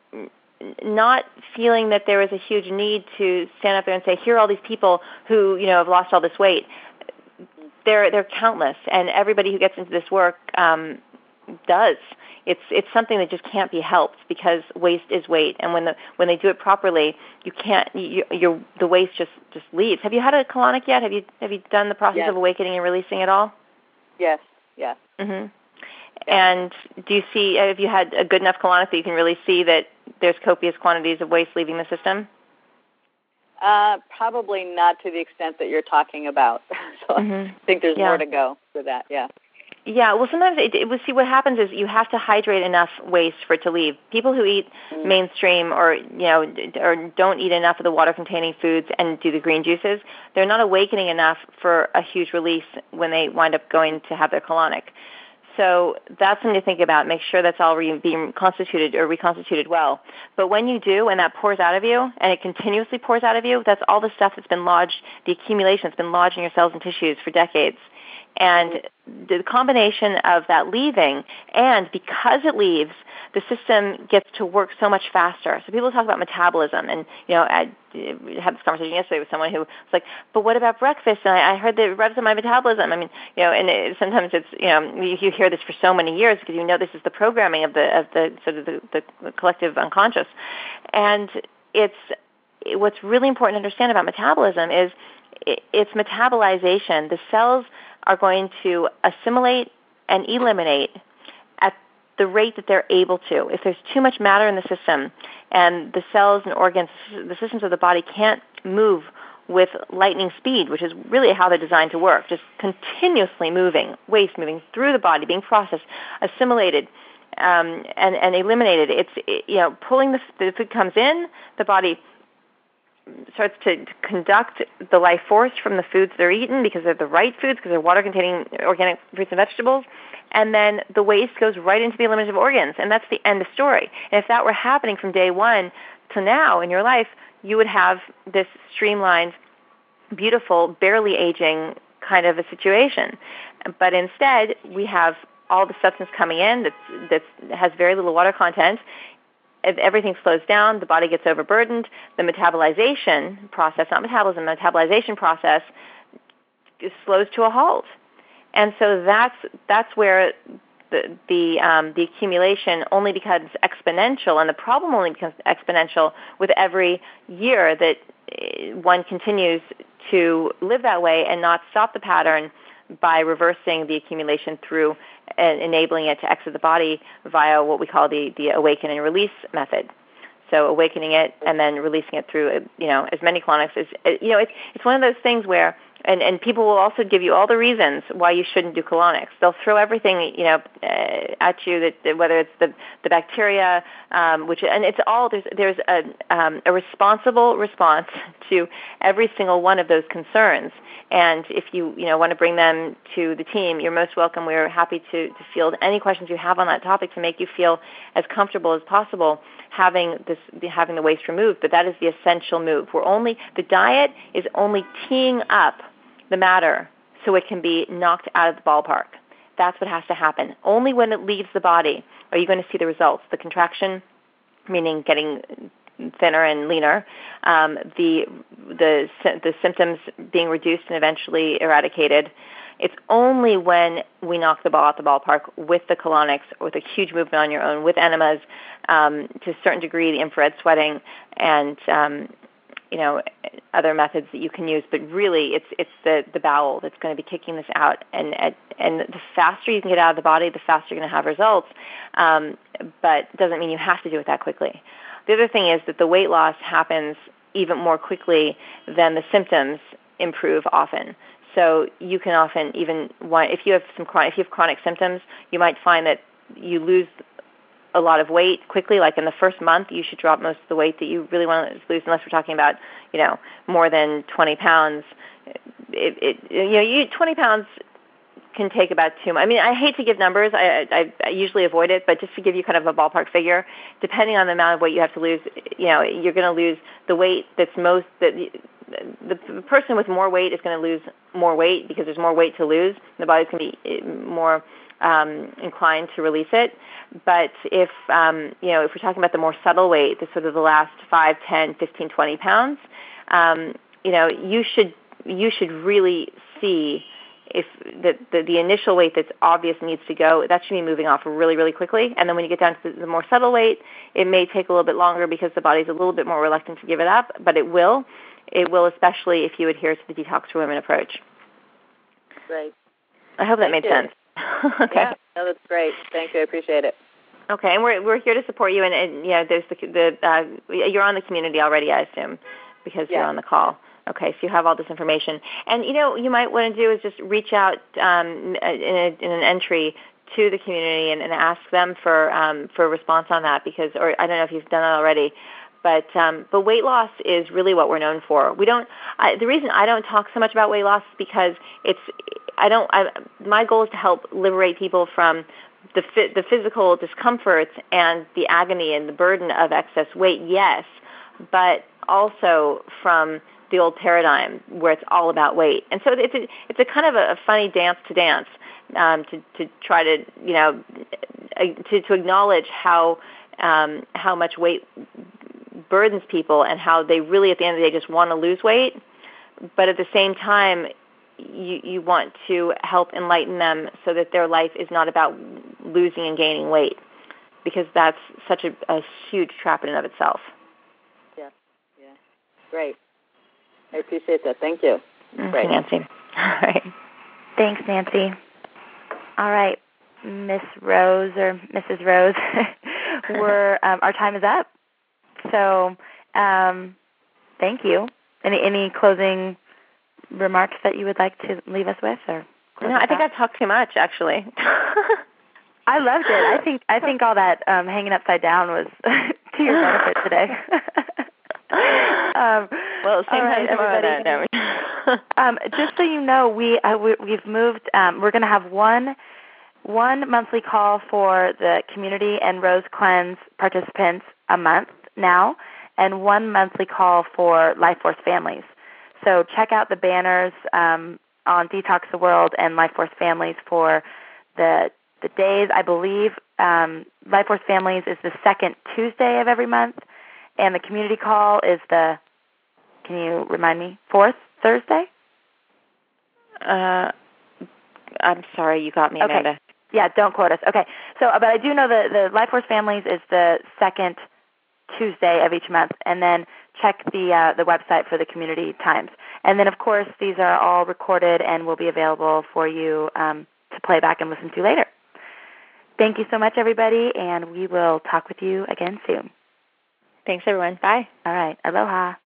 not feeling that there is a huge need to stand up there and say, here are all these people who, you know, have lost all this weight. They're, they're countless, and everybody who gets into this work um, does. It's it's something that just can't be helped because waste is weight, and when the when they do it properly, you can't. You, you're, the waste just, just leaves. Have you had a colonic yet? Have you have you done the process yes. of awakening and releasing at all? Yes. Yes. Mm-hmm. Yeah. And do you see? Have you had a good enough colonic that you can really see that there's copious quantities of waste leaving the system? Uh, probably not to the extent that you're talking about. so mm-hmm. I think there's yeah. more to go for that. Yeah. Yeah, well, sometimes it, it, see what happens is you have to hydrate enough waste for it to leave. People who eat mm. mainstream or you know or don't eat enough of the water-containing foods and do the green juices, they're not awakening enough for a huge release when they wind up going to have their colonic. So that's something to think about. Make sure that's all re- being constituted or reconstituted well. But when you do, and that pours out of you, and it continuously pours out of you, that's all the stuff that's been lodged, the accumulation that's been lodged in your cells and tissues for decades. And the combination of that leaving, and because it leaves, the system gets to work so much faster. So people talk about metabolism, and you know, I had this conversation yesterday with someone who was like, "But what about breakfast?" And I, I heard that it revs up my metabolism. I mean, you know, and it, sometimes it's you know, you, you hear this for so many years because you know this is the programming of the of the sort of the, the collective unconscious, and it's what's really important to understand about metabolism is it, it's metabolization. The cells are going to assimilate and eliminate at the rate that they're able to. If there's too much matter in the system and the cells and organs, the systems of the body can't move with lightning speed, which is really how they're designed to work, just continuously moving, waste moving through the body, being processed, assimilated, um, and, and eliminated. It's, it, you know, pulling the, the food comes in, the body starts to conduct the life force from the foods they're eaten because they're the right foods, because they're water-containing organic fruits and vegetables, and then the waste goes right into the eliminative organs, and that's the end of story. And if that were happening from day one to now in your life, you would have this streamlined, beautiful, barely aging kind of a situation. But instead, we have all the substance coming in that that has very little water content. If everything slows down, the body gets overburdened, the metabolization process, not metabolism, metabolization process slows to a halt. And so that's that's where the the, um, the accumulation only becomes exponential, and the problem only becomes exponential with every year that one continues to live that way and not stop the pattern by reversing the accumulation through and enabling it to exit the body via what we call the, the awaken and release method. So awakening it and then releasing it through, you know, as many colonics as, you know, it's, it's one of those things where, and, and people will also give you all the reasons why you shouldn't do colonics. They'll throw everything, you know, uh, at you, that, that whether it's the, the bacteria, um, which, and it's all, there's, there's a, um, a responsible response to every single one of those concerns. And if you, you know, want to bring them to the team, you're most welcome. We're happy to, to field any questions you have on that topic to make you feel as comfortable as possible having this, having the waste removed. But that is the essential move. We're only, the diet is only teeing up the matter so it can be knocked out of the ballpark. That's what has to happen. Only when it leaves the body are you going to see the results? The contraction, meaning getting thinner and leaner, um, the the the symptoms being reduced and eventually eradicated. It's only when we knock the ball out the ballpark with the colonics, with a huge movement on your own, with enemas, um, to a certain degree, the infrared sweating, and um, you know other methods that you can use. But really, it's it's the, the bowel that's going to be kicking this out. And and the faster you can get out of the body, the faster you're going to have results. Um, but it doesn't mean you have to do it that quickly. The other thing is that the weight loss happens even more quickly than the symptoms improve often. So you can often even, if you have some chronic, if you have chronic symptoms, you might find that you lose a lot of weight quickly. Like in the first month, you should drop most of the weight that you really want to lose, unless we're talking about, you know, more than twenty pounds. It, it, you know, you, twenty pounds can take about two months. I mean, I hate to give numbers. I, I, I usually avoid it, but just to give you kind of a ballpark figure, depending on the amount of weight you have to lose, you know, you're going to lose the weight that's most that. The person with more weight is going to lose more weight because there's more weight to lose. The body's going to be more um, inclined to release it. But if um, you know, if we're talking about the more subtle weight, the sort of the last five, ten, fifteen, twenty pounds, um, you know, you should you should really see if the, the the initial weight that's obvious needs to go, that should be moving off really, really quickly. And then when you get down to the, the more subtle weight, it may take a little bit longer because the body's a little bit more reluctant to give it up, but it will. It will, especially if you adhere to the Detox for Women approach. Great. I hope that Thank made you. sense. Okay. Yeah, no, that's great. Thank you. I appreciate it. Okay, and we're we're here to support you. And, and yeah, there's the the uh, you're on the community already, I assume, because Yeah. you're on the call. Okay, so you have all this information. And you know, you might want to do is just reach out um, in, a, in an entry to the community and, and ask them for um, for a response on that, because, or I don't know if you've done that already. But um, but weight loss is really what we're known for. We don't. I, the reason I don't talk so much about weight loss is because it's. I don't. I, my goal is to help liberate people from the the physical discomforts and the agony and the burden of excess weight. Yes, but also from the old paradigm where it's all about weight. And so it's a, it's a kind of a, a funny dance to dance um, to to try to you know to to acknowledge how um, how much weight burdens people and how they really at the end of the day just want to lose weight, but at the same time you, you want to help enlighten them so that their life is not about losing and gaining weight, because that's such a, a huge trap in and of itself. Yeah, yeah, great. I appreciate that. Thank you. Thank Great. you, Nancy. All right. Thanks, Nancy. All right, Miss Rose or Missus Rose, we're, um, our time is up. So, um, thank you. Any any closing remarks that you would like to leave us with, or? No, I think I've talked too much, actually. I loved it. I think I think all that um, hanging upside down was to your benefit today. um, well, same right, time tomorrow, then. um, just so you know, we, uh, we we've moved. Um, we're going to have one one monthly call for the community and Rose Cleanse participants a month now, and one monthly call for Life Force families. So check out the banners um, on Detox the World and Life Force Families for the the days. I believe um, Life Force Families is the second Tuesday of every month, and the community call is the, can you remind me, fourth Thursday? Uh, I'm sorry, you got me, Amanda. Okay. Yeah, don't quote us. Okay. So, but I do know that the Life Force Families is the second Tuesday of each month, and then check the uh, the website for the community times. And then, of course, these are all recorded and will be available for you um, to play back and listen to later. Thank you so much, everybody, and we will talk with you again soon. Thanks, everyone. Bye. All right. Aloha.